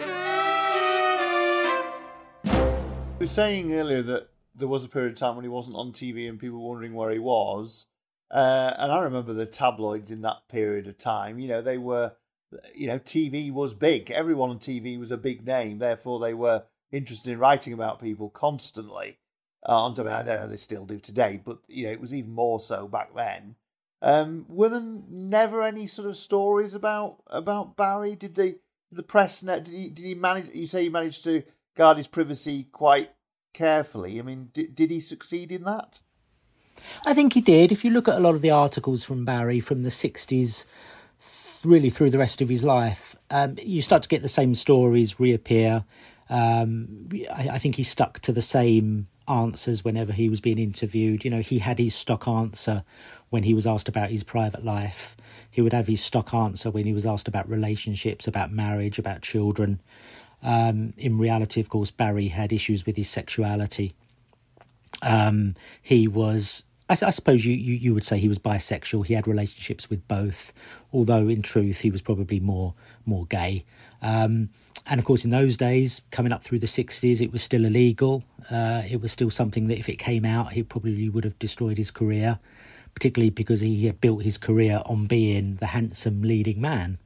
Speaker 3: You were saying earlier that there was a period of time when he wasn't on T V and people were wondering where he was. Uh, and I remember the tabloids in that period of time. You know, they were, you know, T V was big. Everyone on T V was a big name. Therefore, they were interested in writing about people constantly. Uh, I don't know, they still do today, but, you know, it was even more so back then. Um, were there never any sort of stories about about Barry? Did they, the press, did he, did he manage, you say he managed to guard his privacy quite carefully. I mean, did, did he succeed in that?
Speaker 4: I think he did. If you look at a lot of the articles from Barry from the sixties, really through the rest of his life, um, you start to get the same stories reappear. Um, I, I think he stuck to the same answers whenever he was being interviewed. You know, he had his stock answer when he was asked about his private life. He would have his stock answer when he was asked about relationships, about marriage, about children. Um, in reality, of course, Barry had issues with his sexuality. Um, he was, I, I suppose you, you, you would say he was bisexual. He had relationships with both, although in truth he was probably more more gay. Um, And of course, in those days, coming up through the sixties, it was still illegal. Uh, it was still something that if it came out, he probably would have destroyed his career, particularly because he had built his career on being the handsome leading man.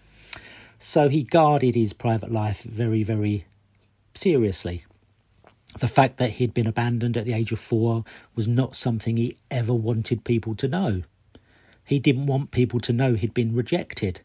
Speaker 4: So he guarded his private life very, very seriously. The fact that he'd been abandoned at the age of four was not something he ever wanted people to know. He didn't want people to know he'd been rejected.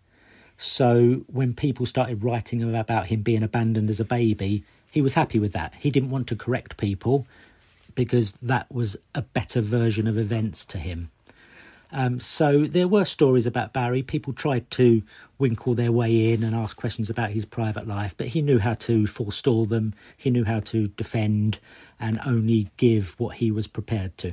Speaker 4: So when people started writing about him being abandoned as a baby, he was happy with that. He didn't want to correct people because that was a better version of events to him. Um, so there were stories about Barry. People tried to winkle their way in and ask questions about his private life, but he knew how to forestall them. He knew how to defend and only give what he was prepared to.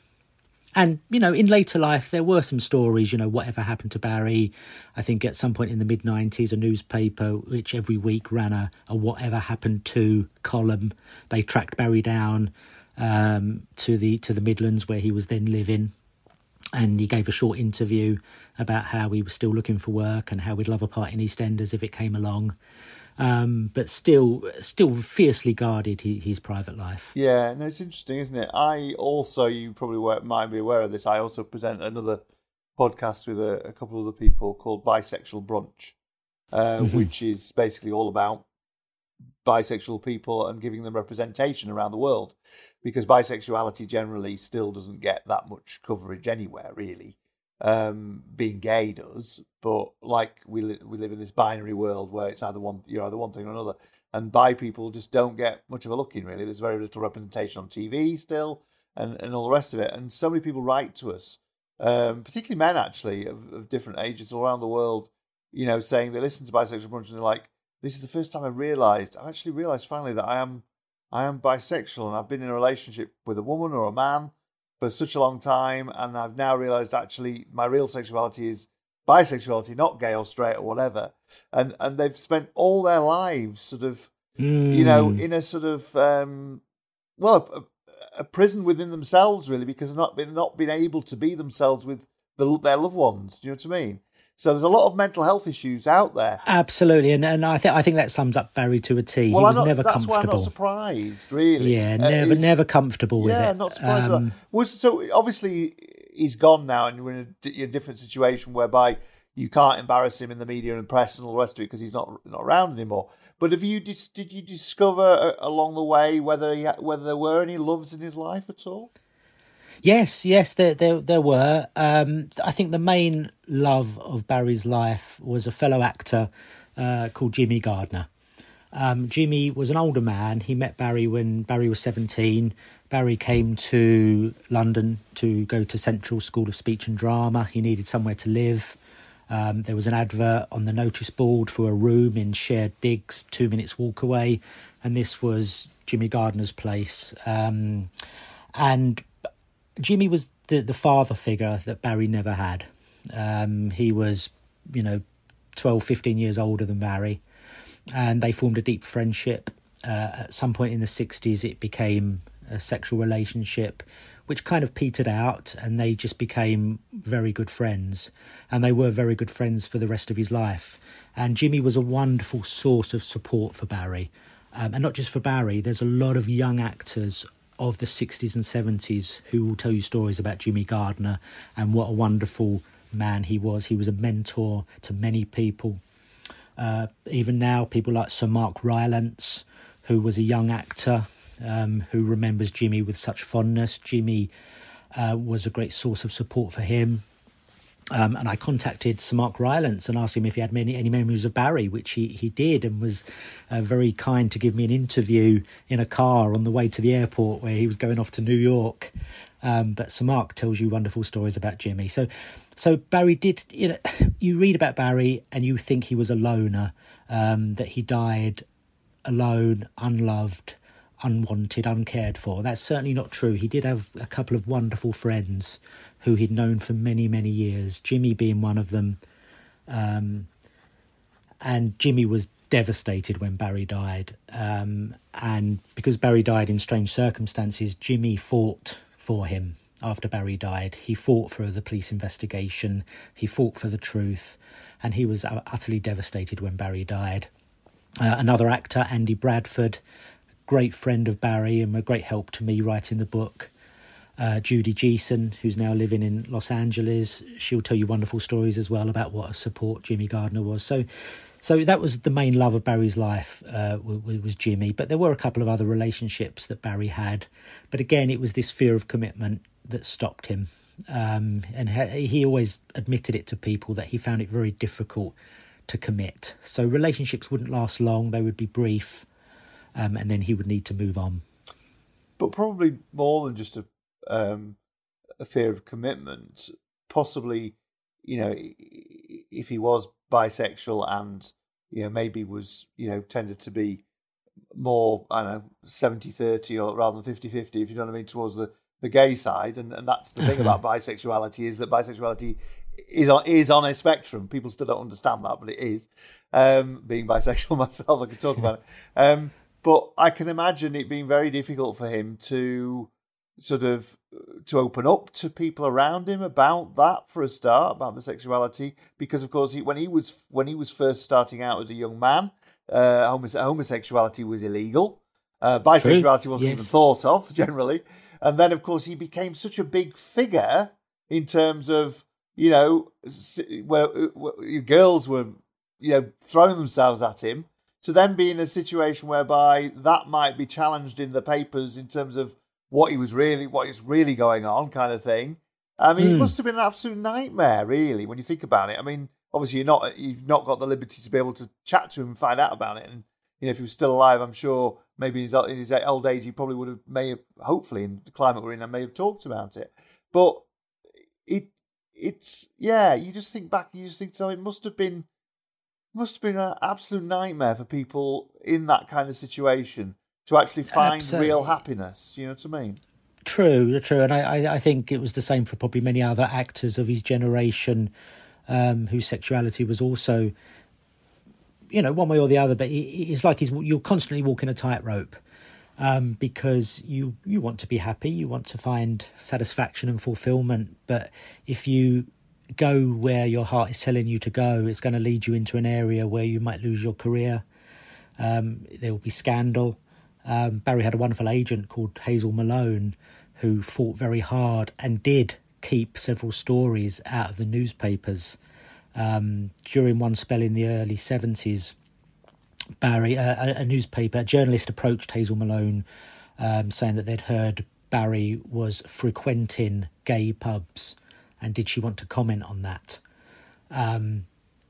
Speaker 4: And, you know, in later life, there were some stories, you know, whatever happened to Barry. I think at some point in the mid nineties, a newspaper which every week ran a, a whatever happened to column. They tracked Barry down um, to the to the Midlands where he was then living. And he gave a short interview about how he was still looking for work and how he'd love a part in EastEnders if it came along. Um, but still still fiercely guarded his, his private life.
Speaker 3: Yeah, no, it's interesting, isn't it? I also, you probably were, might be aware of this, I also present another podcast with a, a couple of other people called Bisexual Brunch, uh, mm-hmm. which is basically all about bisexual people and giving them representation around the world. Because bisexuality generally still doesn't get that much coverage anywhere, really. Um, being gay does, but like we li- we live in this binary world where it's either one, you're either one thing or another, and bi people just don't get much of a look in. Really, there's very little representation on T V still, and, and all the rest of it. And so many people write to us, um, particularly men actually of, of different ages all around the world, you know, saying they listen to Bisexual Brunch and they're like, "This is the first time I realised. I actually realised finally that I am." I am bisexual and I've been in a relationship with a woman or a man for such a long time, and I've now realised actually my real sexuality is bisexuality, not gay or straight or whatever. And and they've spent all their lives sort of, mm. you know, in a sort of, um, well, a, a prison within themselves, really, because they've not been, not been able to be themselves with the, their loved ones. Do you know what I mean? So there's a lot of mental health issues out there.
Speaker 4: Absolutely, and and I think I think that sums up Barry to a T.
Speaker 3: Well,
Speaker 4: he was
Speaker 3: not,
Speaker 4: never
Speaker 3: that's
Speaker 4: comfortable.
Speaker 3: That's why I'm not surprised, really.
Speaker 4: Yeah, never, uh, never comfortable with
Speaker 3: yeah,
Speaker 4: it.
Speaker 3: Yeah, not surprised.
Speaker 4: Um,
Speaker 3: with that. Well, so obviously he's gone now, and you're in a, a different situation whereby you can't embarrass him in the media and press and all the rest of it because he's not not around anymore. But have you did you discover uh, along the way whether he, whether there were any loves in his life at all?
Speaker 4: Yes, yes, there there, there were. Um, I think the main love of Barry's life was a fellow actor uh, called Jimmy Gardner. Um, Jimmy was an older man. He met Barry when Barry was seventeen. Barry came to London to go to Central School of Speech and Drama. He needed somewhere to live. Um, there was an advert on the notice board for a room in Shared Digs, two minutes walk away, and this was Jimmy Gardner's place. Um, and Jimmy was the, the father figure that Barry never had. Um, he was, you know, twelve, fifteen years older than Barry, and they formed a deep friendship. Uh, at some point in the sixties, it became a sexual relationship, which kind of petered out, and they just became very good friends. And they were very good friends for the rest of his life. And Jimmy was a wonderful source of support for Barry. Um, and not just for Barry, there's a lot of young actors of the sixties and seventies who will tell you stories about Jimmy Gardner and what a wonderful man he was. He was a mentor to many people. Uh, even now, people like Sir Mark Rylance, who was a young actor um, who remembers Jimmy with such fondness. Jimmy uh, was a great source of support for him. Um, and I contacted Sir Mark Rylance and asked him if he had many, any memories of Barry, which he, he did, and was uh, very kind to give me an interview in a car on the way to the airport where he was going off to New York. Um, but Sir Mark tells you wonderful stories about Jimmy. So so Barry did, you know, you read about Barry and you think he was a loner, um, that he died alone, unloved, unwanted, uncared for. That's certainly not true. He did have a couple of wonderful friends who he'd known for many, many years, Jimmy being one of them. Um, and Jimmy was devastated when Barry died. Um, and because Barry died in strange circumstances, Jimmy fought for him after Barry died. He fought for the police investigation. He fought for the truth. And he was utterly devastated when Barry died. Uh, another actor, Andy Bradford, great friend of Barry and a great help to me writing the book. Uh, Judy Geeson, who's now living in Los Angeles, she'll tell you wonderful stories as well about what a support Jimmy Gardner was. So, so that was the main love of Barry's life, uh, was, was Jimmy. But there were a couple of other relationships that Barry had. But again, it was this fear of commitment that stopped him. Um, and he, he always admitted it to people that he found it very difficult to commit. So relationships wouldn't last long; they would be brief, um, and then he would need to move on.
Speaker 3: But probably more than just a um, a fear of commitment. Possibly, you know, if he was bisexual and you know maybe was you know tended to be more I don't know seventy thirty or rather than fifty fifty, if you know what I mean, towards the, the gay side, and, and that's the thing about bisexuality is that bisexuality is on is on a spectrum. People still don't understand that, but it is. Um, being bisexual myself, I could talk about it. Um, but I can imagine it being very difficult for him to sort of to open up to people around him about that for a start, about the sexuality, because of course he, when he was when he was first starting out as a young man, uh, homose- homosexuality was illegal. Uh, bisexuality True. wasn't yes. even thought of generally, and then of course he became such a big figure in terms of you know where, where girls were you know throwing themselves at him, to then be in a situation whereby that might be challenged in the papers in terms of what he was really, what is really going on, kind of thing. I mean, mm. it must have been an absolute nightmare, really, when you think about it. I mean, obviously, you're not, you've not got the liberty to be able to chat to him and find out about it. And you know, if he was still alive, I'm sure maybe in his, in his old age, he probably would have, may have, hopefully, in the climate we're in, I may have talked about it. But it, it's yeah, you just think back, you just think, so it must have been, must have been an absolute nightmare for people in that kind of situation to actually find Absolutely. real happiness, you know what I mean?
Speaker 4: True, true. And I, I think it was the same for probably many other actors of his generation um, whose sexuality was also, you know, one way or the other. But it's like he's, you're constantly walking a tightrope um, because you, you want to be happy, you want to find satisfaction and fulfillment. But if you go where your heart is telling you to go, it's going to lead you into an area where you might lose your career. Um, there will be scandal. Um, Barry had a wonderful agent called Hazel Malone who fought very hard and did keep several stories out of the newspapers. Um, during one spell in the early seventies, Barry, uh, a newspaper, a journalist approached Hazel Malone um, saying that they'd heard Barry was frequenting gay pubs and did she want to comment on that? Um,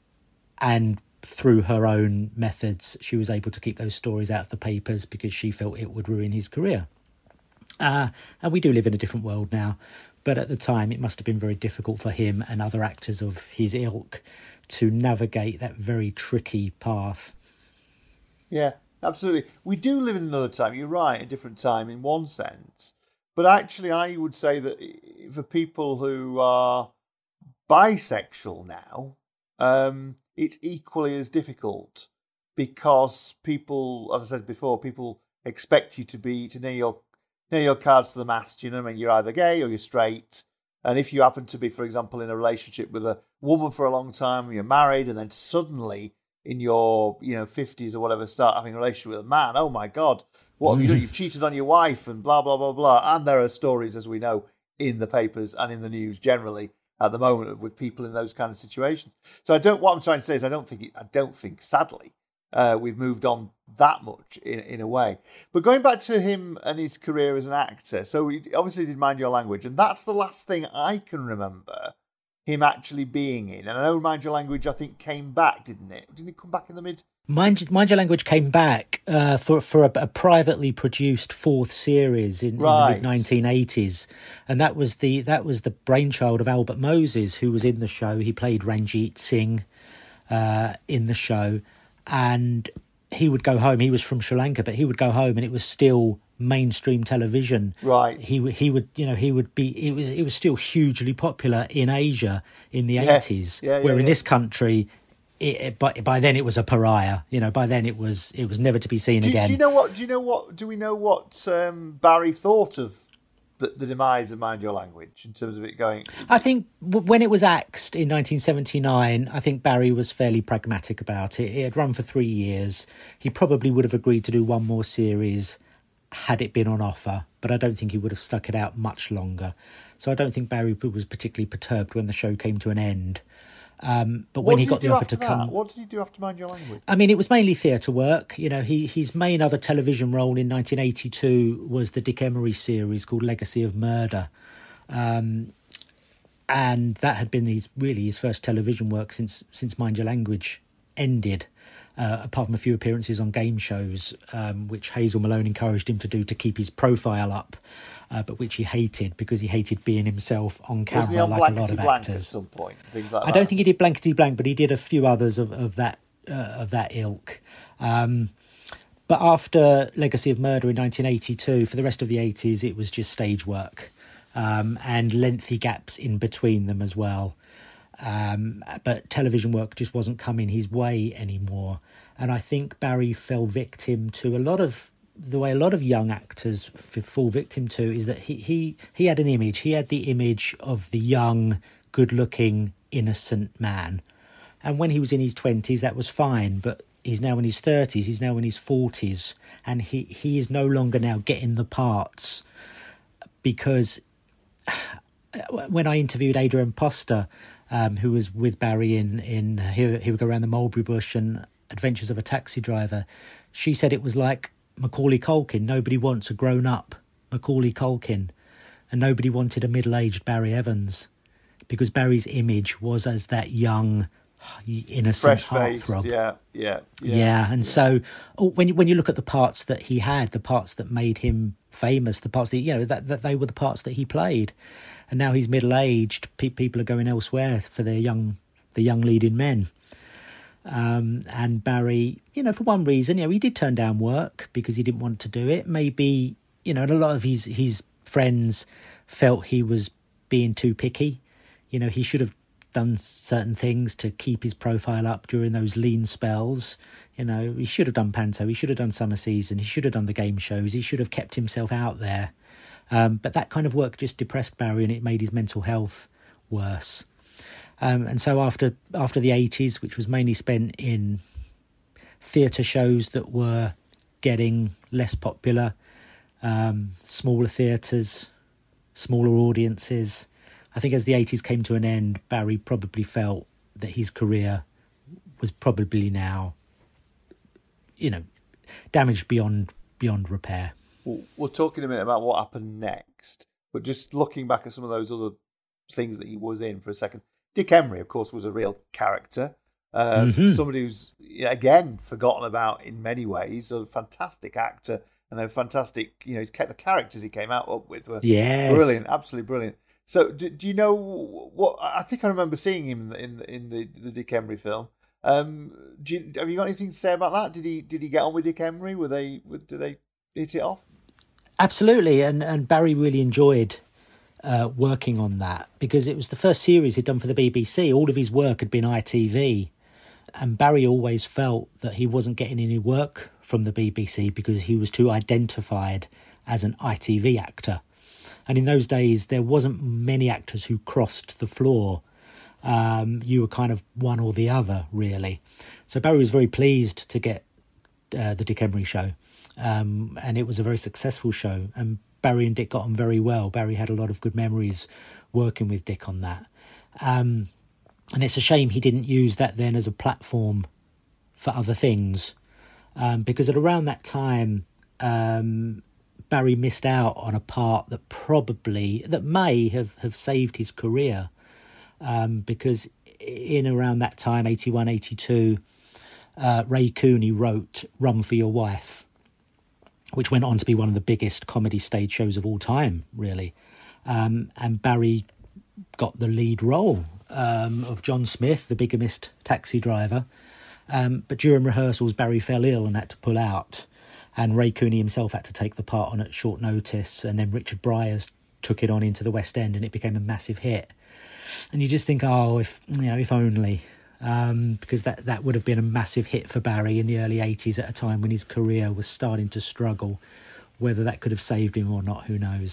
Speaker 4: and through her own methods, she was able to keep those stories out of the papers because she felt it would ruin his career. Uh, and we do live in a different world now, but at the time it must have been very difficult for him and other actors of his ilk to navigate that very tricky path.
Speaker 3: Yeah, absolutely. We do live in another time. You're right, a different time in one sense. But actually, I would say that for people who are bisexual now, um, it's equally as difficult because people, as I said before, people expect you to be to nail your nail your cards to the mast. You know what I mean? You're either gay or you're straight. And if you happen to be, for example, in a relationship with a woman for a long time, you're married, and then suddenly in your you know fifties or whatever start having a relationship with a man, oh my God, what have you done? You've cheated on your wife and blah blah blah blah. And there are stories, as we know, in the papers and in the news generally at the moment with people in those kind of situations. So I don't. What I'm trying to say is I don't think. I don't think. Sadly, uh, we've moved on that much in in a way. But going back to him and his career as an actor, so he obviously did Mind Your Language, and that's the last thing I can remember him actually being in. And I know Mind Your Language, I think, came back, didn't it? Didn't it come back in the mid?
Speaker 4: Mind, Mind Your Language came back uh, for for a, a privately produced fourth series in, right. in the mid nineteen eighties, and that was the that was the brainchild of Albert Moses, who was in the show. He played Ranjit Singh uh, in the show, and he would go home. He was from Sri Lanka, but he would go home, and it was still mainstream television.
Speaker 3: Right.
Speaker 4: He he would you know he would be it was it was still hugely popular in Asia in the
Speaker 3: yes.
Speaker 4: eighties,
Speaker 3: yeah,
Speaker 4: where
Speaker 3: yeah,
Speaker 4: in
Speaker 3: yeah.
Speaker 4: this country. It, by, by then it was a pariah, you know. By then it was it was never to be seen
Speaker 3: do,
Speaker 4: again.
Speaker 3: Do you know what? Do you know what? Do we know what um, Barry thought of the the, the demise of Mind Your Language in terms of it going?
Speaker 4: I think w- when it was axed in nineteen seventy-nine, I think Barry was fairly pragmatic about it. It had run for three years. He probably would have agreed to do one more series had it been on offer, but I don't think he would have stuck it out much longer. So I don't think Barry was particularly perturbed when the show came to an end. Um, but when
Speaker 3: what
Speaker 4: he
Speaker 3: did
Speaker 4: got
Speaker 3: he
Speaker 4: the
Speaker 3: do
Speaker 4: offer
Speaker 3: after
Speaker 4: to
Speaker 3: that?
Speaker 4: come...
Speaker 3: What did he do after Mind Your Language?
Speaker 4: I mean, it was mainly theatre work. You know, he his main other television role in nineteen eighty-two was the Dick Emery series called Legacy of Murder. Um, and that had been his, really his first television work since since Mind Your Language ended, uh, apart from a few appearances on game shows, um, which Hazel Malone encouraged him to do to keep his profile up, uh, but which he hated because he hated being himself on camera.
Speaker 3: Wasn't he on
Speaker 4: like a lot of
Speaker 3: Blankety-Blank
Speaker 4: actors.
Speaker 3: at some point? Things like
Speaker 4: I
Speaker 3: that?
Speaker 4: don't think he did Blankety Blank, but he did a few others of, of that uh, of that ilk. Um, but after Legacy of Murder in nineteen eighty-two, for the rest of the eighties, it was just stage work um, and lengthy gaps in between them as well. Um, but television work just wasn't coming his way anymore. And I think Barry fell victim to a lot of the way a lot of young actors f- fall victim to is that he, he, he had an image. He had the image of the young, good-looking, innocent man. And when he was in his twenties, that was fine. But he's now in his thirties, he's now in his forties. And he, he is no longer now getting the parts because when I interviewed Adrian Poster, um, who was with Barry in, in Here, Here We Go Around the Mulberry Bush and Adventures of a Taxi Driver, she said it was like Macaulay Culkin. Nobody wants a grown-up Macaulay Culkin, and nobody wanted a middle-aged Barry Evans because Barry's image was as that young, innocent
Speaker 3: fresh-faced,
Speaker 4: heartthrob.
Speaker 3: Yeah, yeah, yeah.
Speaker 4: Yeah, and yeah. so oh, when you, when you look at the parts that he had, the parts that made him famous, the parts that you know that, that they were the parts that he played, and now he's middle-aged. Pe- people are going elsewhere for their young, the young leading men. Um, and Barry, you know, for one reason, you know, he did turn down work because he didn't want to do it. Maybe, you know, and a lot of his his friends felt he was being too picky. You know, he should have done certain things to keep his profile up during those lean spells. You know, he should have done Panto, he should have done Summer Season, he should have done the game shows, he should have kept himself out there. Um, but that kind of work just depressed Barry and it made his mental health worse. Um, and so after after the eighties, which was mainly spent in theatre shows that were getting less popular, um, smaller theatres, smaller audiences, I think as the eighties came to an end, Barry probably felt that his career was probably now, you know, damaged beyond beyond repair.
Speaker 3: We'll, we'll talk in a minute about what happened next, but just looking back at some of those other things that he was in for a second. Dick Emery, of course, was a real character. Um, mm-hmm. Somebody who's, again, forgotten about in many ways. A fantastic actor and a fantastic, you know, the characters he came out up with were
Speaker 4: yes.
Speaker 3: brilliant, absolutely brilliant. So, do, do you know what? I think I remember seeing him in the, in the, the Dick Emery film. Um, do you, have you got anything to say about that? Did he did he get on with Dick Emery? Were they did they hit it off?
Speaker 4: Absolutely, and and Barry really enjoyed Uh, working on that because it was the first series he'd done for the B B C. All of his work had been I T V, and Barry always felt that he wasn't getting any work from the B B C because he was too identified as an I T V actor. And in those days, there wasn't many actors who crossed the floor. Um, you were kind of one or the other, really. So Barry was very pleased to get uh, the Dick Emery show, um, and it was a very successful show. And Barry and Dick got on very well. Barry had a lot of good memories working with Dick on that. Um, and it's a shame he didn't use that then as a platform for other things. Um, because at around that time, um, Barry missed out on a part that probably, that may have, have saved his career. Um, because in around that time, eighty-one, eighty-two, uh, Ray Cooney wrote Run for Your Wife, which went on to be one of the biggest comedy stage shows of all time, really. Um, and Barry got the lead role um, of John Smith, the bigamist taxi driver. Um, but during rehearsals, Barry fell ill and had to pull out. And Ray Cooney himself had to take the part on at short notice. And then Richard Bryars took it on into the West End and it became a massive hit. And you just think, oh, if you know, if only... Um, because that, that would have been a massive hit for Barry in the early eighties at a time when his career was starting to struggle. Whether that could have saved him or not, who knows?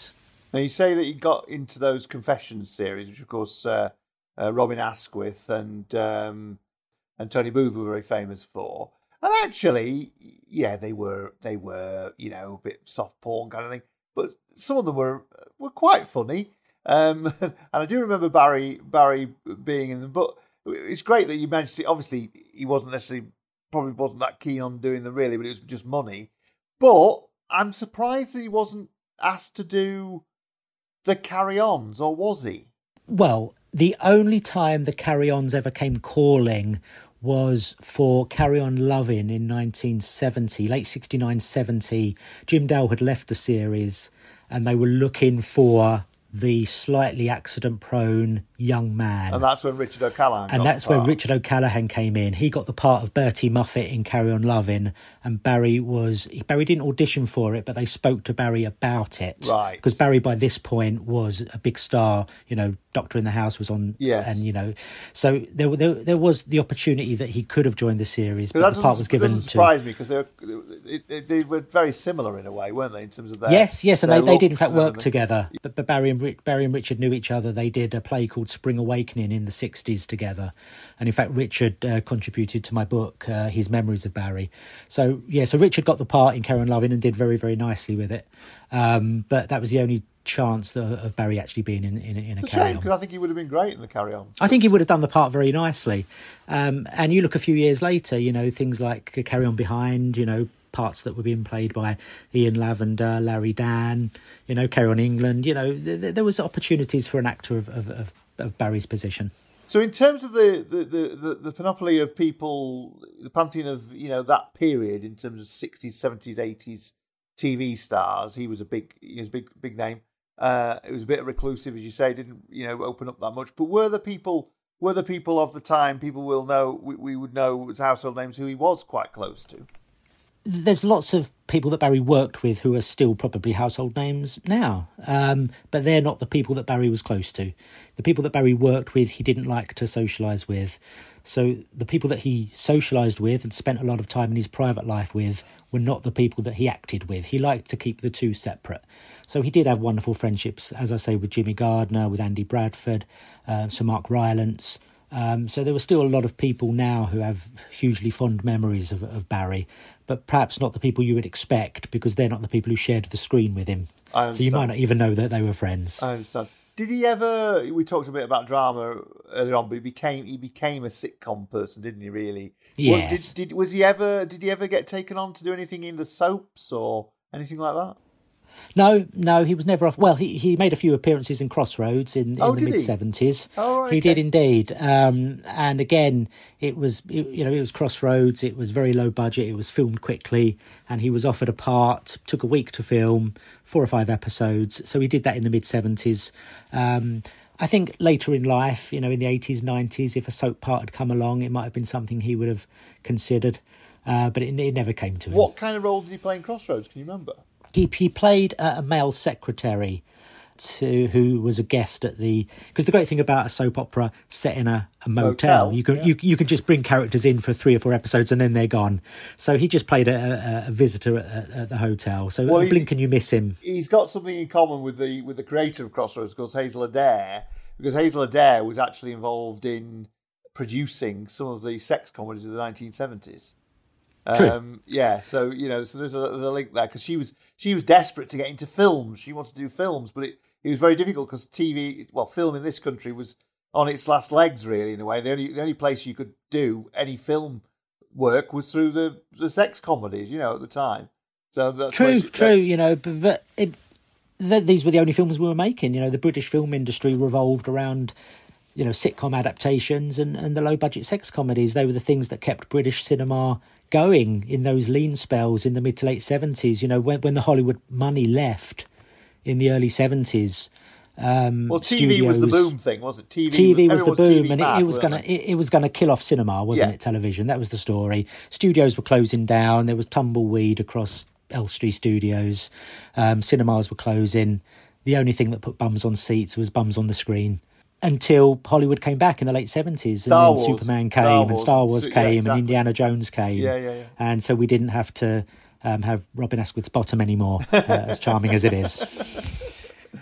Speaker 3: Now, you say that you got into those Confessions series, which, of course, uh, uh, Robin Asquith and um, and Tony Booth were very famous for. And actually, yeah, they were, they were, you know, a bit soft porn kind of thing. But some of them were were quite funny. Um, and I do remember Barry Barry being in them. But it's great that you mentioned it. Obviously, he wasn't necessarily, probably wasn't that keen on doing them really, but it was just money. But I'm surprised that he wasn't asked to do the Carry-Ons, or was he?
Speaker 4: Well, the only time the Carry-Ons ever came calling was for Carry On Lovin' in nineteen seventy, late sixty-nine seventy. Jim Dale had left the series and they were looking for the slightly accident-prone young man.
Speaker 3: And that's when Richard O'Callaghan got
Speaker 4: And that's
Speaker 3: the
Speaker 4: where
Speaker 3: part.
Speaker 4: Richard O'Callaghan came in. He got the part of Bertie Muffet in Carry On Lovin', and Barry was... Barry didn't audition for it, but they spoke to Barry about it.
Speaker 3: Right.
Speaker 4: Because Barry, by this point, was a big star. You know, Doctor in the House was on...
Speaker 3: Yes.
Speaker 4: And, you know... So there, there, there was the opportunity that he could have joined the series, but
Speaker 3: That
Speaker 4: the part was
Speaker 3: doesn't-
Speaker 4: given
Speaker 3: doesn't
Speaker 4: to...
Speaker 3: surprise me, because they, were- it- it- they were very similar in a way, weren't they, in terms of their...
Speaker 4: Yes, yes, and they,
Speaker 3: their
Speaker 4: they did in
Speaker 3: looks
Speaker 4: fact
Speaker 3: and
Speaker 4: work
Speaker 3: everything.
Speaker 4: together. But, but Barry and Ri- Barry and Richard knew each other. They did a play called Spring Awakening in the sixties together, and in fact Richard uh, contributed to my book, uh, his memories of Barry. So yeah, so Richard got the part in Carry On Lovin' and did very very nicely with it. Um, but that was the only chance of, of Barry actually being in in, in a
Speaker 3: It's a
Speaker 4: Carry
Speaker 3: shame,
Speaker 4: On.
Speaker 3: because I think he would have been great in the Carry-On.
Speaker 4: I think he would have done the part very nicely. Um, and you look a few years later, you know, things like Carry On Behind, you know, parts that were being played by Ian Lavender, Larry Dan, you know, Carry On England, you know, th- there was opportunities for an actor of, of, of, of Barry's position.
Speaker 3: So in terms of the, the, the, the, the panoply of people, the pantheon of, you know, that period in terms of sixties, seventies, eighties T V stars, he was a big, he was a big, big name. Uh, it was a bit reclusive, as you say, didn't, you know, open up that much. But were the people, were the people of the time, people will know, we, we would know as household names, who he was quite close to?
Speaker 4: There's lots of people that Barry worked with who are still probably household names now, um, but they're not the people that Barry was close to. The people that Barry worked with, he didn't like to socialise with. So the people that he socialised with and spent a lot of time in his private life with were not the people that he acted with. He liked to keep the two separate. So he did have wonderful friendships, as I say, with Jimmy Gardner, with Andy Bradford, uh, Sir Mark Rylance. Um, so there were still a lot of people now who have hugely fond memories of, of Barry, but perhaps not the people you would expect, because they're not the people who shared the screen with him.
Speaker 3: I
Speaker 4: So you might
Speaker 3: understand.
Speaker 4: not even know that they were friends.
Speaker 3: I understand. Did he ever? We talked a bit about drama earlier on, but he became he became a sitcom person, didn't he? Really?
Speaker 4: Yes.
Speaker 3: Well, did, did was he ever? Did he ever get taken on to do anything in the soaps or anything like that?
Speaker 4: No, no, he was never off. Well, he, he made a few appearances in Crossroads in, in
Speaker 3: Oh,
Speaker 4: the
Speaker 3: did he?
Speaker 4: mid seventies.
Speaker 3: Oh, right,
Speaker 4: He did
Speaker 3: okay.
Speaker 4: indeed. Um, and again, it was it- you know it was Crossroads. It was very low budget. It was filmed quickly, and he was offered a part. Took a week to film, four or five episodes. So he did that in the mid seventies. Um, I think later in life, you know, in the eighties, nineties, if a soap part had come along, it might have been something he would have considered. Uh, but it, it never came to him.
Speaker 3: What kind of role did he play in Crossroads? Can you remember?
Speaker 4: He, he played a, a male secretary to who was a guest at the... Because the great thing about a soap opera set in a, a motel,
Speaker 3: Motel,
Speaker 4: you can
Speaker 3: yeah.
Speaker 4: you you can just bring characters in for three or four episodes and then they're gone. So he just played a, a, a visitor at, at, at the hotel. So
Speaker 3: Well,
Speaker 4: a
Speaker 3: he's-
Speaker 4: blink and you miss him.
Speaker 3: He's got something in common with the with the creator of Crossroads, called Hazel Adair, because Hazel Adair was actually involved in producing some of the sex comedies of the nineteen seventies.
Speaker 4: True.
Speaker 3: Um, yeah, so you know, so there's a, there's a link there, because she was she was desperate to get into films. She wanted to do films, but it, it was very difficult because T V, well, film in this country was on its last legs, really, in a way. The only the only place you could do any film work was through the the sex comedies, you know, at the time. So that's where
Speaker 4: True,
Speaker 3: she-
Speaker 4: true, you know, but, but it, th- these were the only films we were making. You know, the British film industry revolved around, you know, sitcom adaptations and, and the low-budget sex comedies. They were the things that kept British cinema going in those lean spells in the mid to late seventies. You know, when, when the Hollywood money left in the early seventies... Um,
Speaker 3: Well, T V was the
Speaker 4: studios-
Speaker 3: boom thing, wasn't it? T V,
Speaker 4: T V was the
Speaker 3: everyone T V
Speaker 4: boom, and it,
Speaker 3: mad,
Speaker 4: it was
Speaker 3: weren't
Speaker 4: going to
Speaker 3: they?
Speaker 4: it, it was going to kill off cinema, wasn't
Speaker 3: Yeah.
Speaker 4: it? Television. That was the story. Studios were closing down. There was tumbleweed across Elstree Studios. Um, cinemas were closing. The only thing that put bums on seats was bums on the screen. Until Hollywood came back in the late seventies, and
Speaker 3: Star
Speaker 4: then
Speaker 3: Wars.
Speaker 4: Superman came,
Speaker 3: Star
Speaker 4: and
Speaker 3: Wars.
Speaker 4: Star Wars
Speaker 3: Yeah,
Speaker 4: came,
Speaker 3: exactly.
Speaker 4: and Indiana Jones came.
Speaker 3: Yeah, yeah, yeah.
Speaker 4: And so we didn't have to um, have Robin Asquith's bottom anymore, uh, as charming as it is.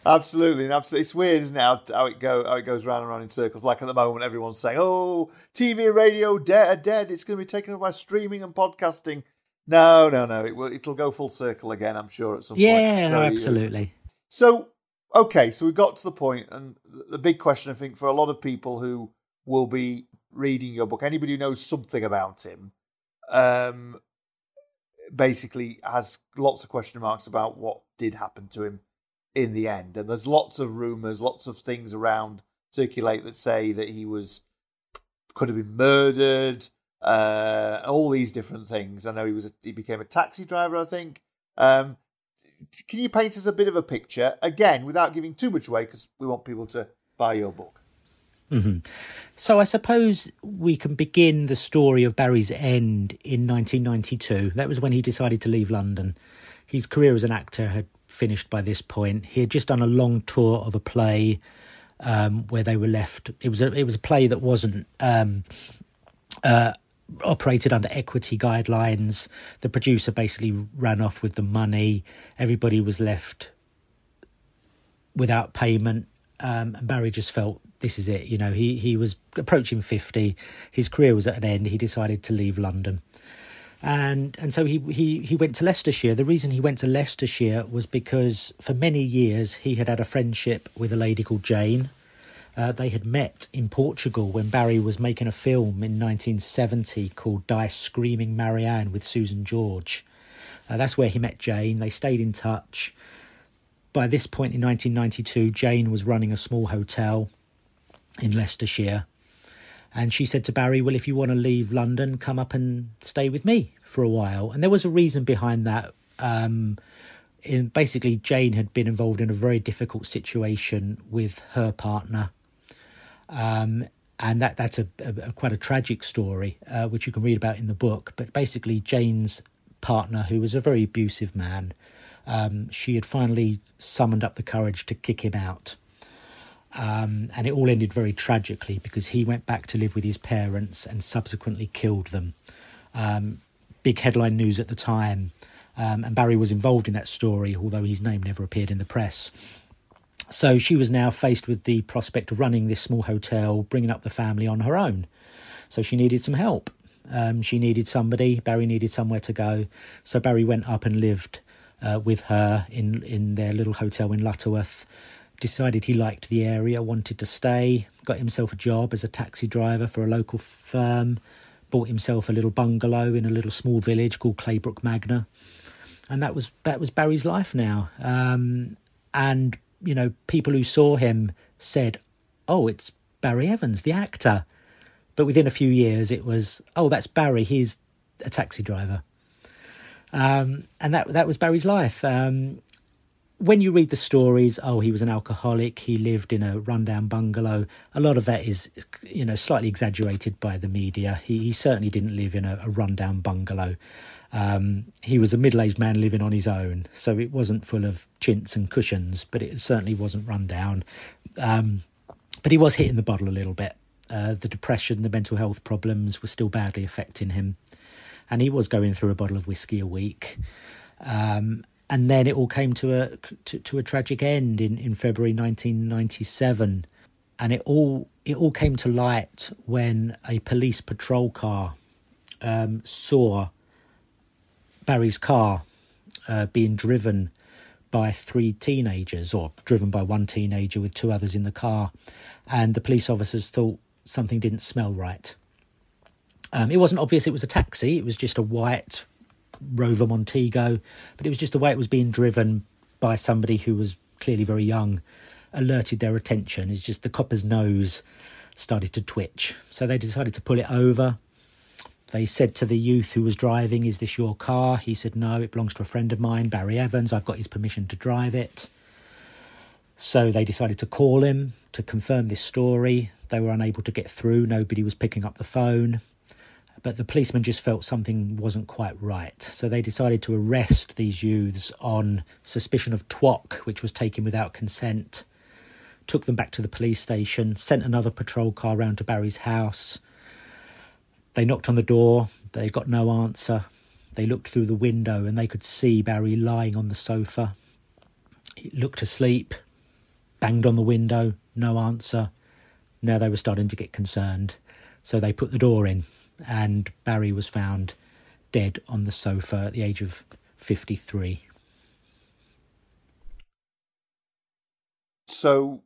Speaker 3: Absolutely, and absolutely. It's weird, isn't it, how, how it go how it goes round and round in circles. Like at the moment, everyone's saying, "Oh, T V and radio dead, dead. It's going to be taken over by streaming and podcasting." No, no, no. It will. It'll go full circle again, I'm sure, at some
Speaker 4: yeah,
Speaker 3: point.
Speaker 4: Yeah, no,
Speaker 3: Very,
Speaker 4: absolutely.
Speaker 3: So, okay, so we got to the point, and the big question, I think, for a lot of people who will be reading your book, anybody who knows something about him, um, basically has lots of question marks about what did happen to him in the end. And there's lots of rumours, lots of things around circulate that say that he was could have been murdered, uh, all these different things. I know he was a, he became a taxi driver, I think. Um, can you paint us a bit of a picture, again, without giving too much away, because we want people to buy your book?
Speaker 4: Mm-hmm. So I suppose we can begin the story of Barry's end in nineteen ninety-two. That was when he decided to leave London. His career as an actor had finished by this point. He had just done a long tour of a play um, where they were left. It was a, it was a play that wasn't um, uh, operated under equity guidelines. The producer basically ran off with the money. Everybody was left without payment. Um, and Barry just felt, this is it. You know, he, he was approaching fifty. His career was at an end. He decided to leave London. And and so he, he, he went to Leicestershire. The reason he went to Leicestershire was because for many years he had had a friendship with a lady called Jane. Uh, they had met in Portugal when Barry was making a film in nineteen seventy called Die Screaming Marianne with Susan George. Uh, that's where he met Jane. They stayed in touch. By this point in nineteen ninety-two, Jane was running a small hotel in Leicestershire. And she said to Barry, well, if you want to leave London, come up and stay with me for a while. And there was a reason behind that. Um, in, basically, Jane had been involved in a very difficult situation with her partner. Um, and that that's a, a, a quite a tragic story, uh, which you can read about in the book. But basically, Jane's partner, who was a very abusive man, um, she had finally summoned up the courage to kick him out. Um, and it all ended very tragically because he went back to live with his parents and subsequently killed them. Um, big headline news at the time. Um, and Barry was involved in that story, although his name never appeared in the press. So she was now faced with the prospect of running this small hotel, bringing up the family on her own. So she needed some help. Um, she needed somebody. Barry needed somewhere to go. So Barry went up and lived uh, with her in, in their little hotel in Lutterworth. Decided he liked the area, wanted to stay, got himself a job as a taxi driver for a local firm, bought himself a little bungalow in a little small village called Claybrook Magna. And that was that was Barry's life now. Um, and, you know, people who saw him said, oh, it's Barry Evans, the actor. But within a few years, it was, oh, that's Barry, he's a taxi driver. Um, and that that was Barry's life. Um When you read the stories, oh, he was an alcoholic, he lived in a rundown bungalow, a lot of that is, you know, slightly exaggerated by the media. He, he certainly didn't live in a, a rundown bungalow. Um, he was a middle-aged man living on his own, so it wasn't full of chintz and cushions, but it certainly wasn't rundown. Um, but he was hitting the bottle a little bit. Uh, the depression, the mental health problems were still badly affecting him. And he was going through a bottle of whiskey a week. Um And then it all came to a to, to a tragic end in, in February nineteen ninety-seven, and it all it all came to light when a police patrol car um, saw Barry's car uh, being driven by three teenagers, or driven by one teenager with two others in the car, and the police officers thought something didn't smell right. Um, it wasn't obvious it was a taxi; it was just a white Rover Montego, but it was just the way it was being driven by somebody who was clearly very young, alerted their attention. It's just the copper's nose started to twitch. So they decided to pull it over. They said to the youth who was driving, is this your car? He said, no, it belongs to a friend of mine, Barry Evans. I've got his permission to drive it. So they decided to call him to confirm this story. They were unable to get through. Nobody was picking up the phone. But the policeman just felt something wasn't quite right. So they decided to arrest these youths on suspicion of twok, which was taken without consent. Took them back to the police station, sent another patrol car round to Barry's house. They knocked on the door. They got no answer. They looked through the window and they could see Barry lying on the sofa. He looked asleep. banged on the window, no answer. Now they were starting to get concerned. So they put the door in, and Barry was found dead on the sofa at the age of fifty-three.
Speaker 3: So,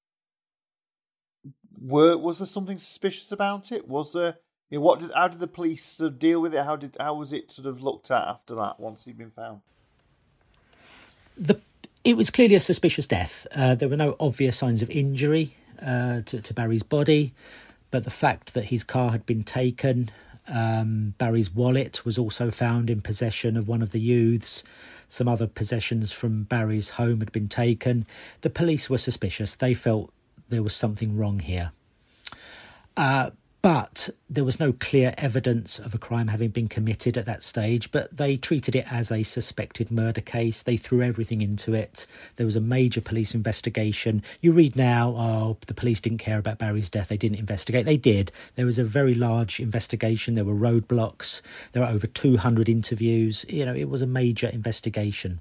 Speaker 3: were was there something suspicious about it? Was there, you know, what did how did the police sort of deal with it? How did how was it sort of looked at after that once he'd been found?
Speaker 4: The it was clearly a suspicious death. Uh, there were no obvious signs of injury uh, to, to Barry's body, but the fact that his car had been taken, um, Barry's wallet was also found in possession of one of the youths. Some other possessions from Barry's home had been taken. The police were suspicious. They felt there was something wrong here. Uh, but there was no clear evidence of a crime having been committed at that stage, but they treated it as a suspected murder case. They threw everything into it. There was a major police investigation. You read now, oh, the police didn't care about Barry's death. They didn't investigate. They did. There was a very large investigation. There were roadblocks. There were over two hundred interviews. You know, it was a major investigation.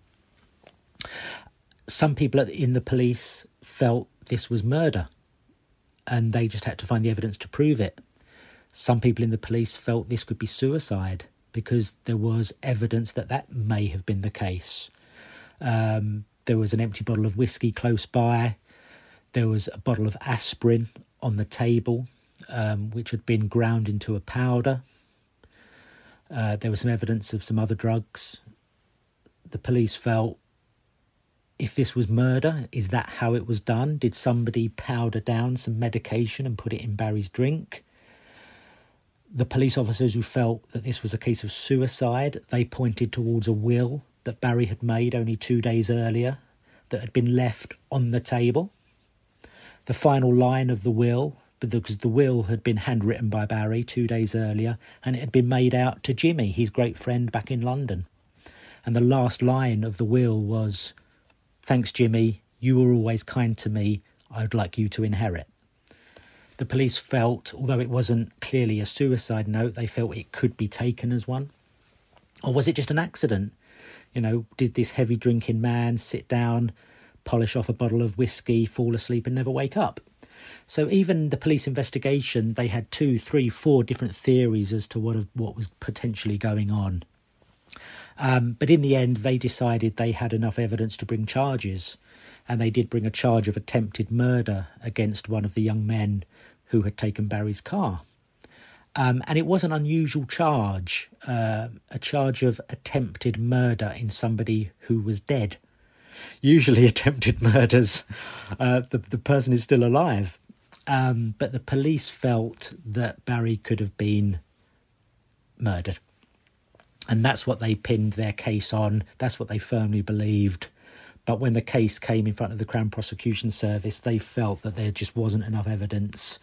Speaker 4: Some people in the police felt this was murder, and they just had to find the evidence to prove it. Some people in the police felt this could be suicide because there was evidence that that may have been the case. Um, there was an empty bottle of whiskey close by. There was a bottle of aspirin on the table, um, which had been ground into a powder. Uh, there was some evidence of some other drugs. The police felt, if this was murder, is that how it was done? Did somebody powder down some medication and put it in Barry's drink? The police officers who felt that this was a case of suicide, they pointed towards a will that Barry had made only two days earlier that had been left on the table. The final line of the will, because the will had been handwritten by Barry two days earlier, and it had been made out to Jimmy, his great friend back in London. And the last line of the will was, "Thanks, Jimmy, you were always kind to me. I'd like you to inherit." The police felt, although it wasn't clearly a suicide note, they felt it could be taken as one. Or was it just an accident? You know, did this heavy drinking man sit down, polish off a bottle of whiskey, fall asleep and never wake up? So even the police investigation, they had two, three, four different theories as to what what was potentially going on. Um, but in the end, they decided they had enough evidence to bring charges. And they did bring a charge of attempted murder against one of the young men who had taken Barry's car. Um, and it was an unusual charge, uh, a charge of attempted murder in somebody who was dead. Usually attempted murders, uh, the, the person is still alive. Um, but the police felt that Barry could have been murdered. And that's what they pinned their case on. That's what they firmly believed. But when the case came in front of the Crown Prosecution Service, they felt that there just wasn't enough evidence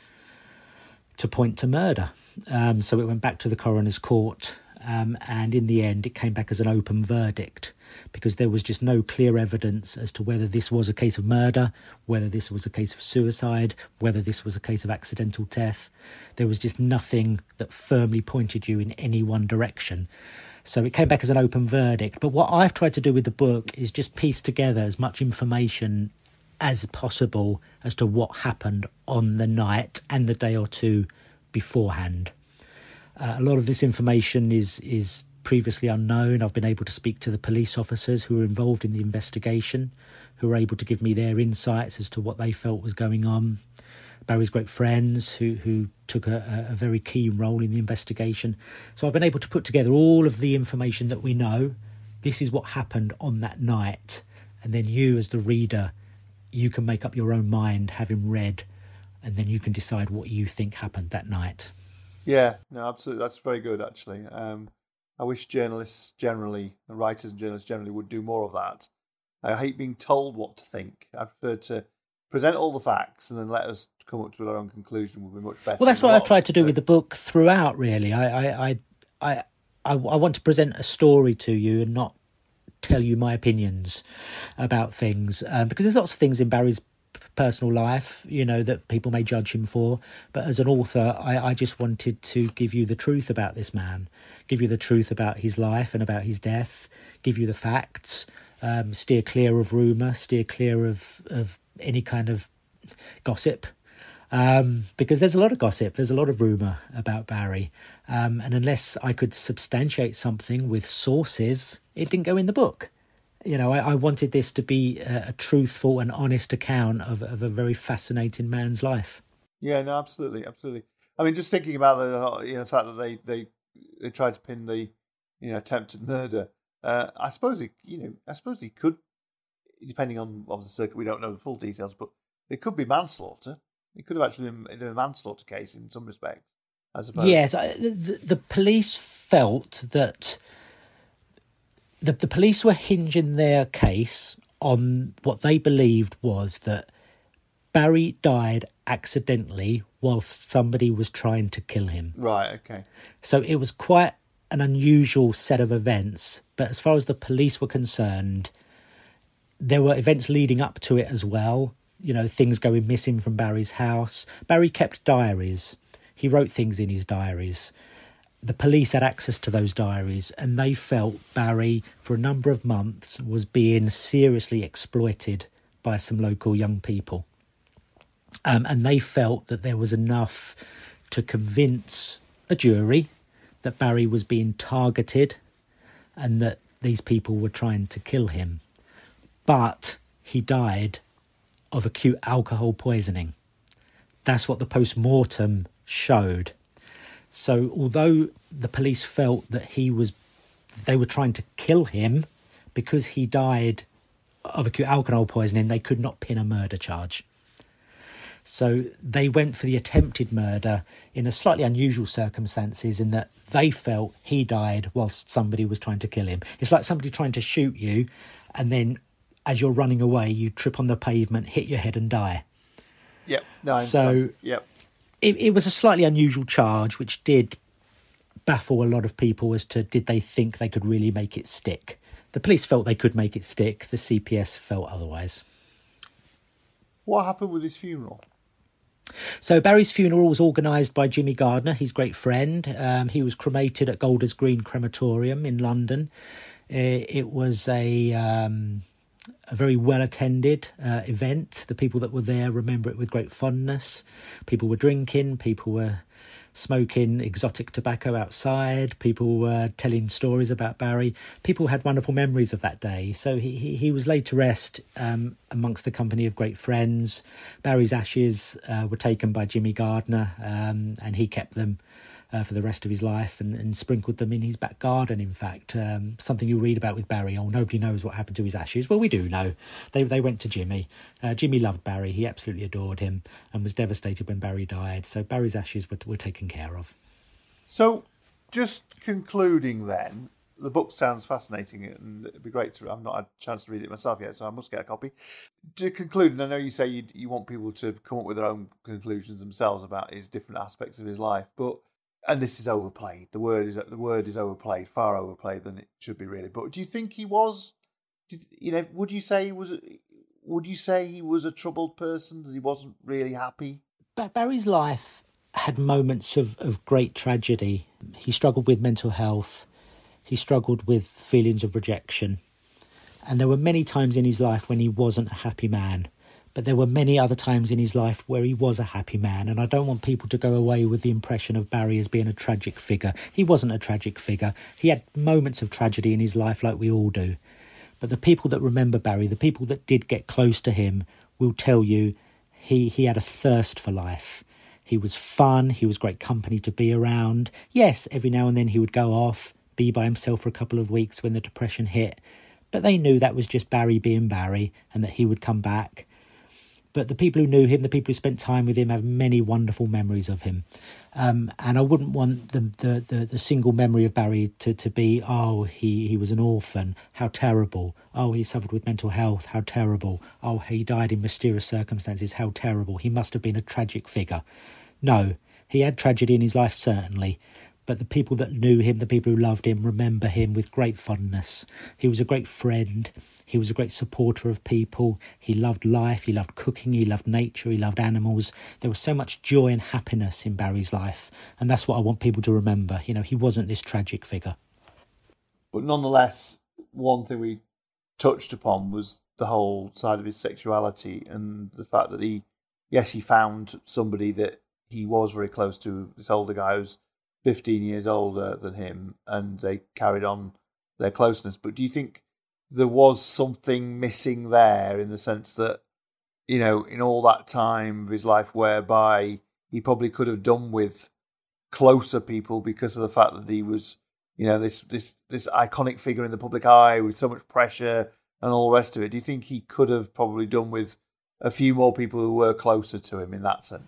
Speaker 4: to point to murder. Um, so it went back to the coroner's court, um, and in the end it came back as an open verdict because there was just no clear evidence as to whether this was a case of murder, whether this was a case of suicide, whether this was a case of accidental death. There was just nothing that firmly pointed you in any one direction. So it came back as an open verdict. But what I've tried to do with the book is just piece together as much information as possible as to what happened on the night and the day or two beforehand. Uh, a lot of this information is is previously unknown. I've been able to speak to the police officers who were involved in the investigation, who were able to give me their insights as to what they felt was going on. Barry's great friends who, who took a, a very key role in the investigation. So I've been able to put together all of the information that we know. This is what happened on that night. And then you, as the reader, you can make up your own mind, having read, and then you can decide what you think happened that night.
Speaker 3: Yeah, no, absolutely. That's very good, actually. Um, I wish journalists generally, and writers and journalists generally, would do more of that. I hate being told what to think. I prefer to present all the facts and then let us come up to our own conclusion would be much better.
Speaker 4: Well, that's what I've tried to do with the book throughout, really. I, I, I, I, I, I want to present a story to you and not tell you my opinions about things, um, because there's lots of things in Barry's personal life, you know, that people may judge him for. But as an author, I, I just wanted to give you the truth about this man, give you the truth about his life and about his death, give you the facts, um, steer clear of rumour, steer clear of, of any kind of gossip. Um, because there's a lot of gossip, there's a lot of rumour about Barry. Um, and unless I could substantiate something with sources, it didn't go in the book. You know, I, I wanted this to be a, a truthful and honest account of, of a very fascinating man's life.
Speaker 3: Yeah, no, absolutely, absolutely. I mean, just thinking about the you know fact that they, they, they tried to pin the you know attempted murder. Uh, I suppose he you know I suppose he could, depending on of the circuit, we don't know the full details, but it could be manslaughter. It could have actually been a manslaughter case in some respects, I suppose.
Speaker 4: Yes, the, the police felt that the, the police were hinging their case on what they believed was that Barry died accidentally whilst somebody was trying to kill him.
Speaker 3: Right, okay.
Speaker 4: So it was quite an unusual set of events, but as far as the police were concerned, there were events leading up to it as well. You know, things going missing from Barry's house. Barry kept diaries. He wrote things in his diaries. The police had access to those diaries, and they felt Barry, for a number of months, was being seriously exploited by some local young people. Um, and they felt that there was enough to convince a jury that Barry was being targeted and that these people were trying to kill him. But he died of acute alcohol poisoning. That's what the post-mortem showed. So although the police felt that he was, they were trying to kill him because he died of acute alcohol poisoning, they could not pin a murder charge. So they went for the attempted murder in a slightly unusual circumstances in that they felt he died whilst somebody was trying to kill him. It's like somebody trying to shoot you, and then as you're running away, you trip on the pavement, hit your head and die.
Speaker 3: Yep. No, I
Speaker 4: so
Speaker 3: understand. Yep.
Speaker 4: It, it was a slightly unusual charge, which did baffle a lot of people as to did they think they could really make it stick. The police felt they could make it stick. The C P S felt otherwise.
Speaker 3: What happened with his funeral?
Speaker 4: So Barry's funeral was organised by Jimmy Gardner, his great friend. Um, he was cremated at Golders Green Crematorium in London. Uh, it was a... Um, A very well-attended uh, event. The people that were there remember it with great fondness. People were drinking, people were smoking exotic tobacco outside, people were telling stories about Barry. People had wonderful memories of that day. So he, he, he was laid to rest um, amongst the company of great friends. Barry's ashes uh, were taken by Jimmy Gardner um, and he kept them Uh, for the rest of his life and, and sprinkled them in his back garden, in fact. Um, something you read about with Barry, oh, nobody knows what happened to his ashes. Well, we do know. They they went to Jimmy. Uh, Jimmy loved Barry. He absolutely adored him and was devastated when Barry died. So Barry's ashes were, were taken care of.
Speaker 3: So, just concluding then, the book sounds fascinating and it'd be great to... I've not had a chance to read it myself yet, so I must get a copy. To conclude, and I know you say you, you want people to come up with their own conclusions themselves about his different aspects of his life, but... And this is overplayed. The word is the word is overplayed, far overplayed than it should be, really. But do you think he was? You know, would you say he was? Would you say he was a troubled person? That he wasn't really happy?
Speaker 4: But Barry's life had moments of, of great tragedy. He struggled with mental health. He struggled with feelings of rejection, and there were many times in his life when he wasn't a happy man. But there were many other times in his life where he was a happy man, and I don't want people to go away with the impression of Barry as being a tragic figure. He wasn't a tragic figure. He had moments of tragedy in his life like we all do. But the people that remember Barry, the people that did get close to him, will tell you he, he had a thirst for life. He was fun, he was great company to be around. Yes, every now and then he would go off, be by himself for a couple of weeks when the depression hit. But they knew that was just Barry being Barry and that he would come back. But the people who knew him, the people who spent time with him, have many wonderful memories of him. Um, and I wouldn't want the, the, the, the single memory of Barry to, to be, oh, he, he was an orphan, how terrible. Oh, he suffered with mental health, how terrible. Oh, he died in mysterious circumstances, how terrible. He must have been a tragic figure. No, he had tragedy in his life, certainly. But the people that knew him, the people who loved him, remember him with great fondness. He was a great friend. He was a great supporter of people. He loved life. He loved cooking. He loved nature. He loved animals. There was so much joy and happiness in Barry's life. And that's what I want people to remember. You know, he wasn't this tragic figure.
Speaker 3: But nonetheless, one thing we touched upon was the whole side of his sexuality and the fact that he, yes, he found somebody that he was very close to, this older guy who's fifteen years older than him, and they carried on their closeness. But do you think there was something missing there in the sense that, you know, in all that time of his life whereby he probably could have done with closer people because of the fact that he was, you know, this this this iconic figure in the public eye with so much pressure and all the rest of it? Do you think he could have probably done with a few more people who were closer to him in that sense?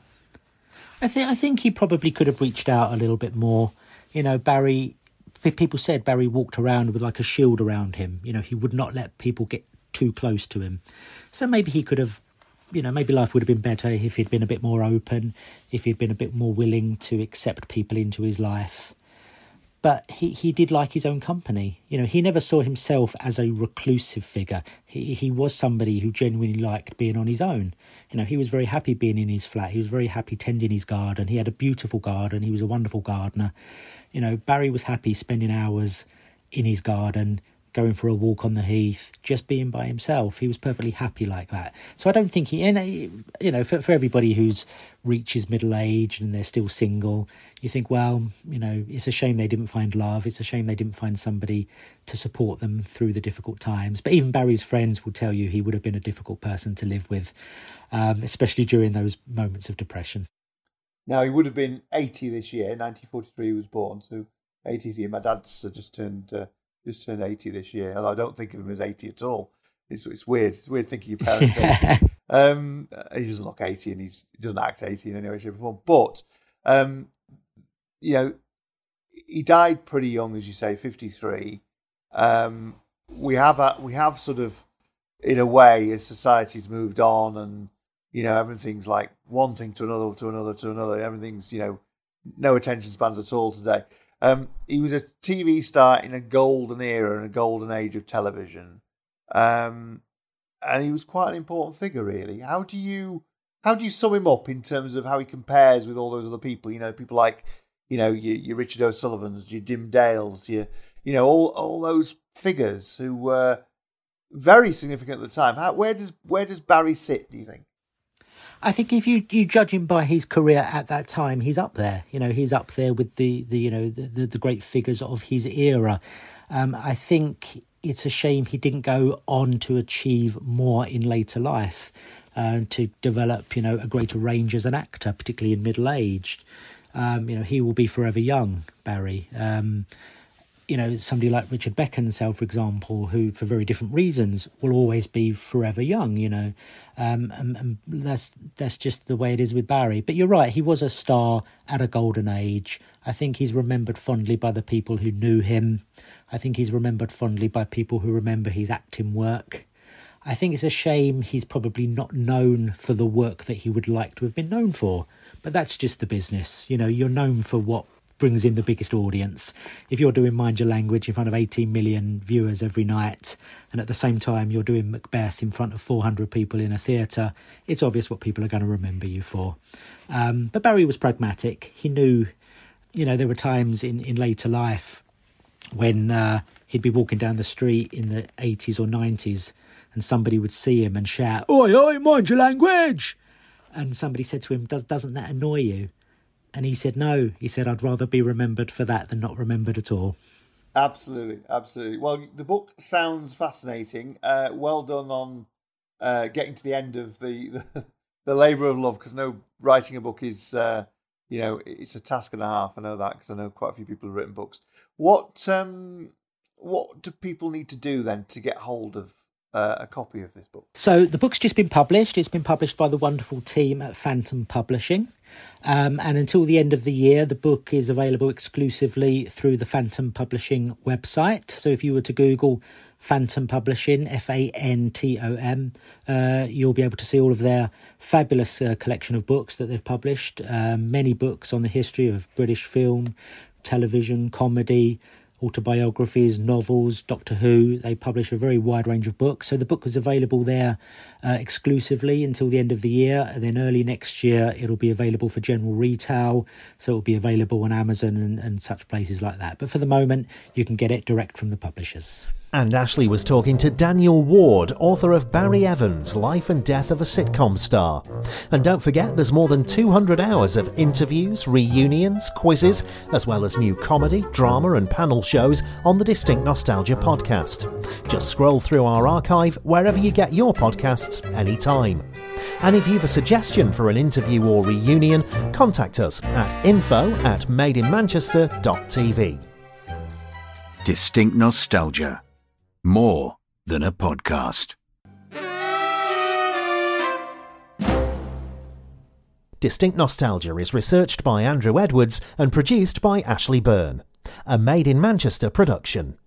Speaker 4: I think I think he probably could have reached out a little bit more. You know, Barry, people said Barry walked around with like a shield around him. You know, he would not let people get too close to him. So maybe he could have, you know, maybe life would have been better if he'd been a bit more open, if he'd been a bit more willing to accept people into his life. But he, he did like his own company. You know, he never saw himself as a reclusive figure. He he was somebody who genuinely liked being on his own. You know, he was very happy being in his flat. He was very happy tending his garden. He had a beautiful garden. He was a wonderful gardener. You know, Barry was happy spending hours in his garden, going for a walk on the heath, just being by himself. He was perfectly happy like that. So I don't think he, you know, for, for everybody who's reaches middle age and they're still single, you think, well, you know, it's a shame they didn't find love. It's a shame they didn't find somebody to support them through the difficult times. But even Barry's friends will tell you he would have been a difficult person to live with, um, especially during those moments of depression.
Speaker 3: Now, he would have been eighty this year. nineteen forty-three he was born, so eightieth year. My dad's just turned... Uh, Just turned eighty this year, although I don't think of him as eighty at all. It's it's weird. It's weird thinking your parents eighty. Um, he doesn't look eighty, and he's, he doesn't act eighty in any way, shape, or form. But um, you know, he died pretty young, as you say, fifty-three. Um, we have a, we have sort of, in a way, as society's moved on, and you know, everything's like one thing to another, to another, to another. Everything's, you know, no attention spans at all today. Um, he was a T V star in a golden era and a golden age of television, um, and he was quite an important figure, really. How do you how do you sum him up in terms of how he compares with all those other people? You know, people like, you know, your, your Richard O'Sullivans, your Jim Dales, your, you know, all all those figures who were very significant at the time. How, where does where does Barry sit, do you think?
Speaker 4: I think if you, you judge him by his career at that time, he's up there. You know, he's up there with the, the you know, the, the, the great figures of his era. Um, I think it's a shame he didn't go on to achieve more in later life, uh, to develop, you know, a greater range as an actor, particularly in middle aged. Um, you know, he will be forever young, Barry. Um, you know, somebody like Richard Beckinsale, for example, who, for very different reasons, will always be forever young, you know. Um, and, and that's that's just the way it is with Barry. But you're right, he was a star at a golden age. I think he's remembered fondly by the people who knew him. I think he's remembered fondly by people who remember his acting work. I think it's a shame he's probably not known for the work that he would like to have been known for. But that's just the business. You know, you're known for what brings in the biggest audience. If you're doing Mind Your Language in front of eighteen million viewers every night, and at the same time you're doing Macbeth in front of four hundred people in a theatre, it's obvious what people are going to remember you for. Um, but Barry was pragmatic. He knew, you know, there were times in, in later life when uh, he'd be walking down the street in the eighties or nineties and somebody would see him and shout, "Oi, oi, mind your language!" And somebody said to him, Does, doesn't that annoy you? And he said, no. He said, I'd rather be remembered for that than not remembered at all.
Speaker 3: Absolutely, absolutely. Well, the book sounds fascinating. Uh, well done on uh, getting to the end of the the, the labour of love, because no, writing a book is, uh, you know, it's a task and a half. I know that because I know quite a few people who've written books. What um, what do people need to do then to get hold of Uh, a copy of this book?
Speaker 4: So the book's just been published. It's been published by the wonderful team at Phantom Publishing. Um, and until the end of the year, the book is available exclusively through the Phantom Publishing website. So if you were to Google Phantom Publishing, F A N T O M, uh, you'll be able to see all of their fabulous uh, collection of books that they've published. Uh, many books on the history of British film, television, comedy, autobiographies, novels, Doctor Who. They publish a very wide range of books. So the book was available there uh, exclusively until the end of the year. And then early next year, it'll be available for general retail. So it'll be available on Amazon and, and such places like that. But for the moment, you can get it direct from the publishers.
Speaker 1: And Ashley was talking to Daniel Ward, author of Barry Evans, Life and Death of a Sitcom Star. And don't forget, there's more than two hundred hours of interviews, reunions, quizzes, as well as new comedy, drama and panel shows on the Distinct Nostalgia podcast. Just scroll through our archive wherever you get your podcasts anytime. And if you've a suggestion for an interview or reunion, contact us at info at madeinmanchester.tv.
Speaker 2: Distinct Nostalgia. More than a podcast.
Speaker 1: Distinct Nostalgia is researched by Andrew Edwards and produced by Ashley Byrne. A Made in Manchester production.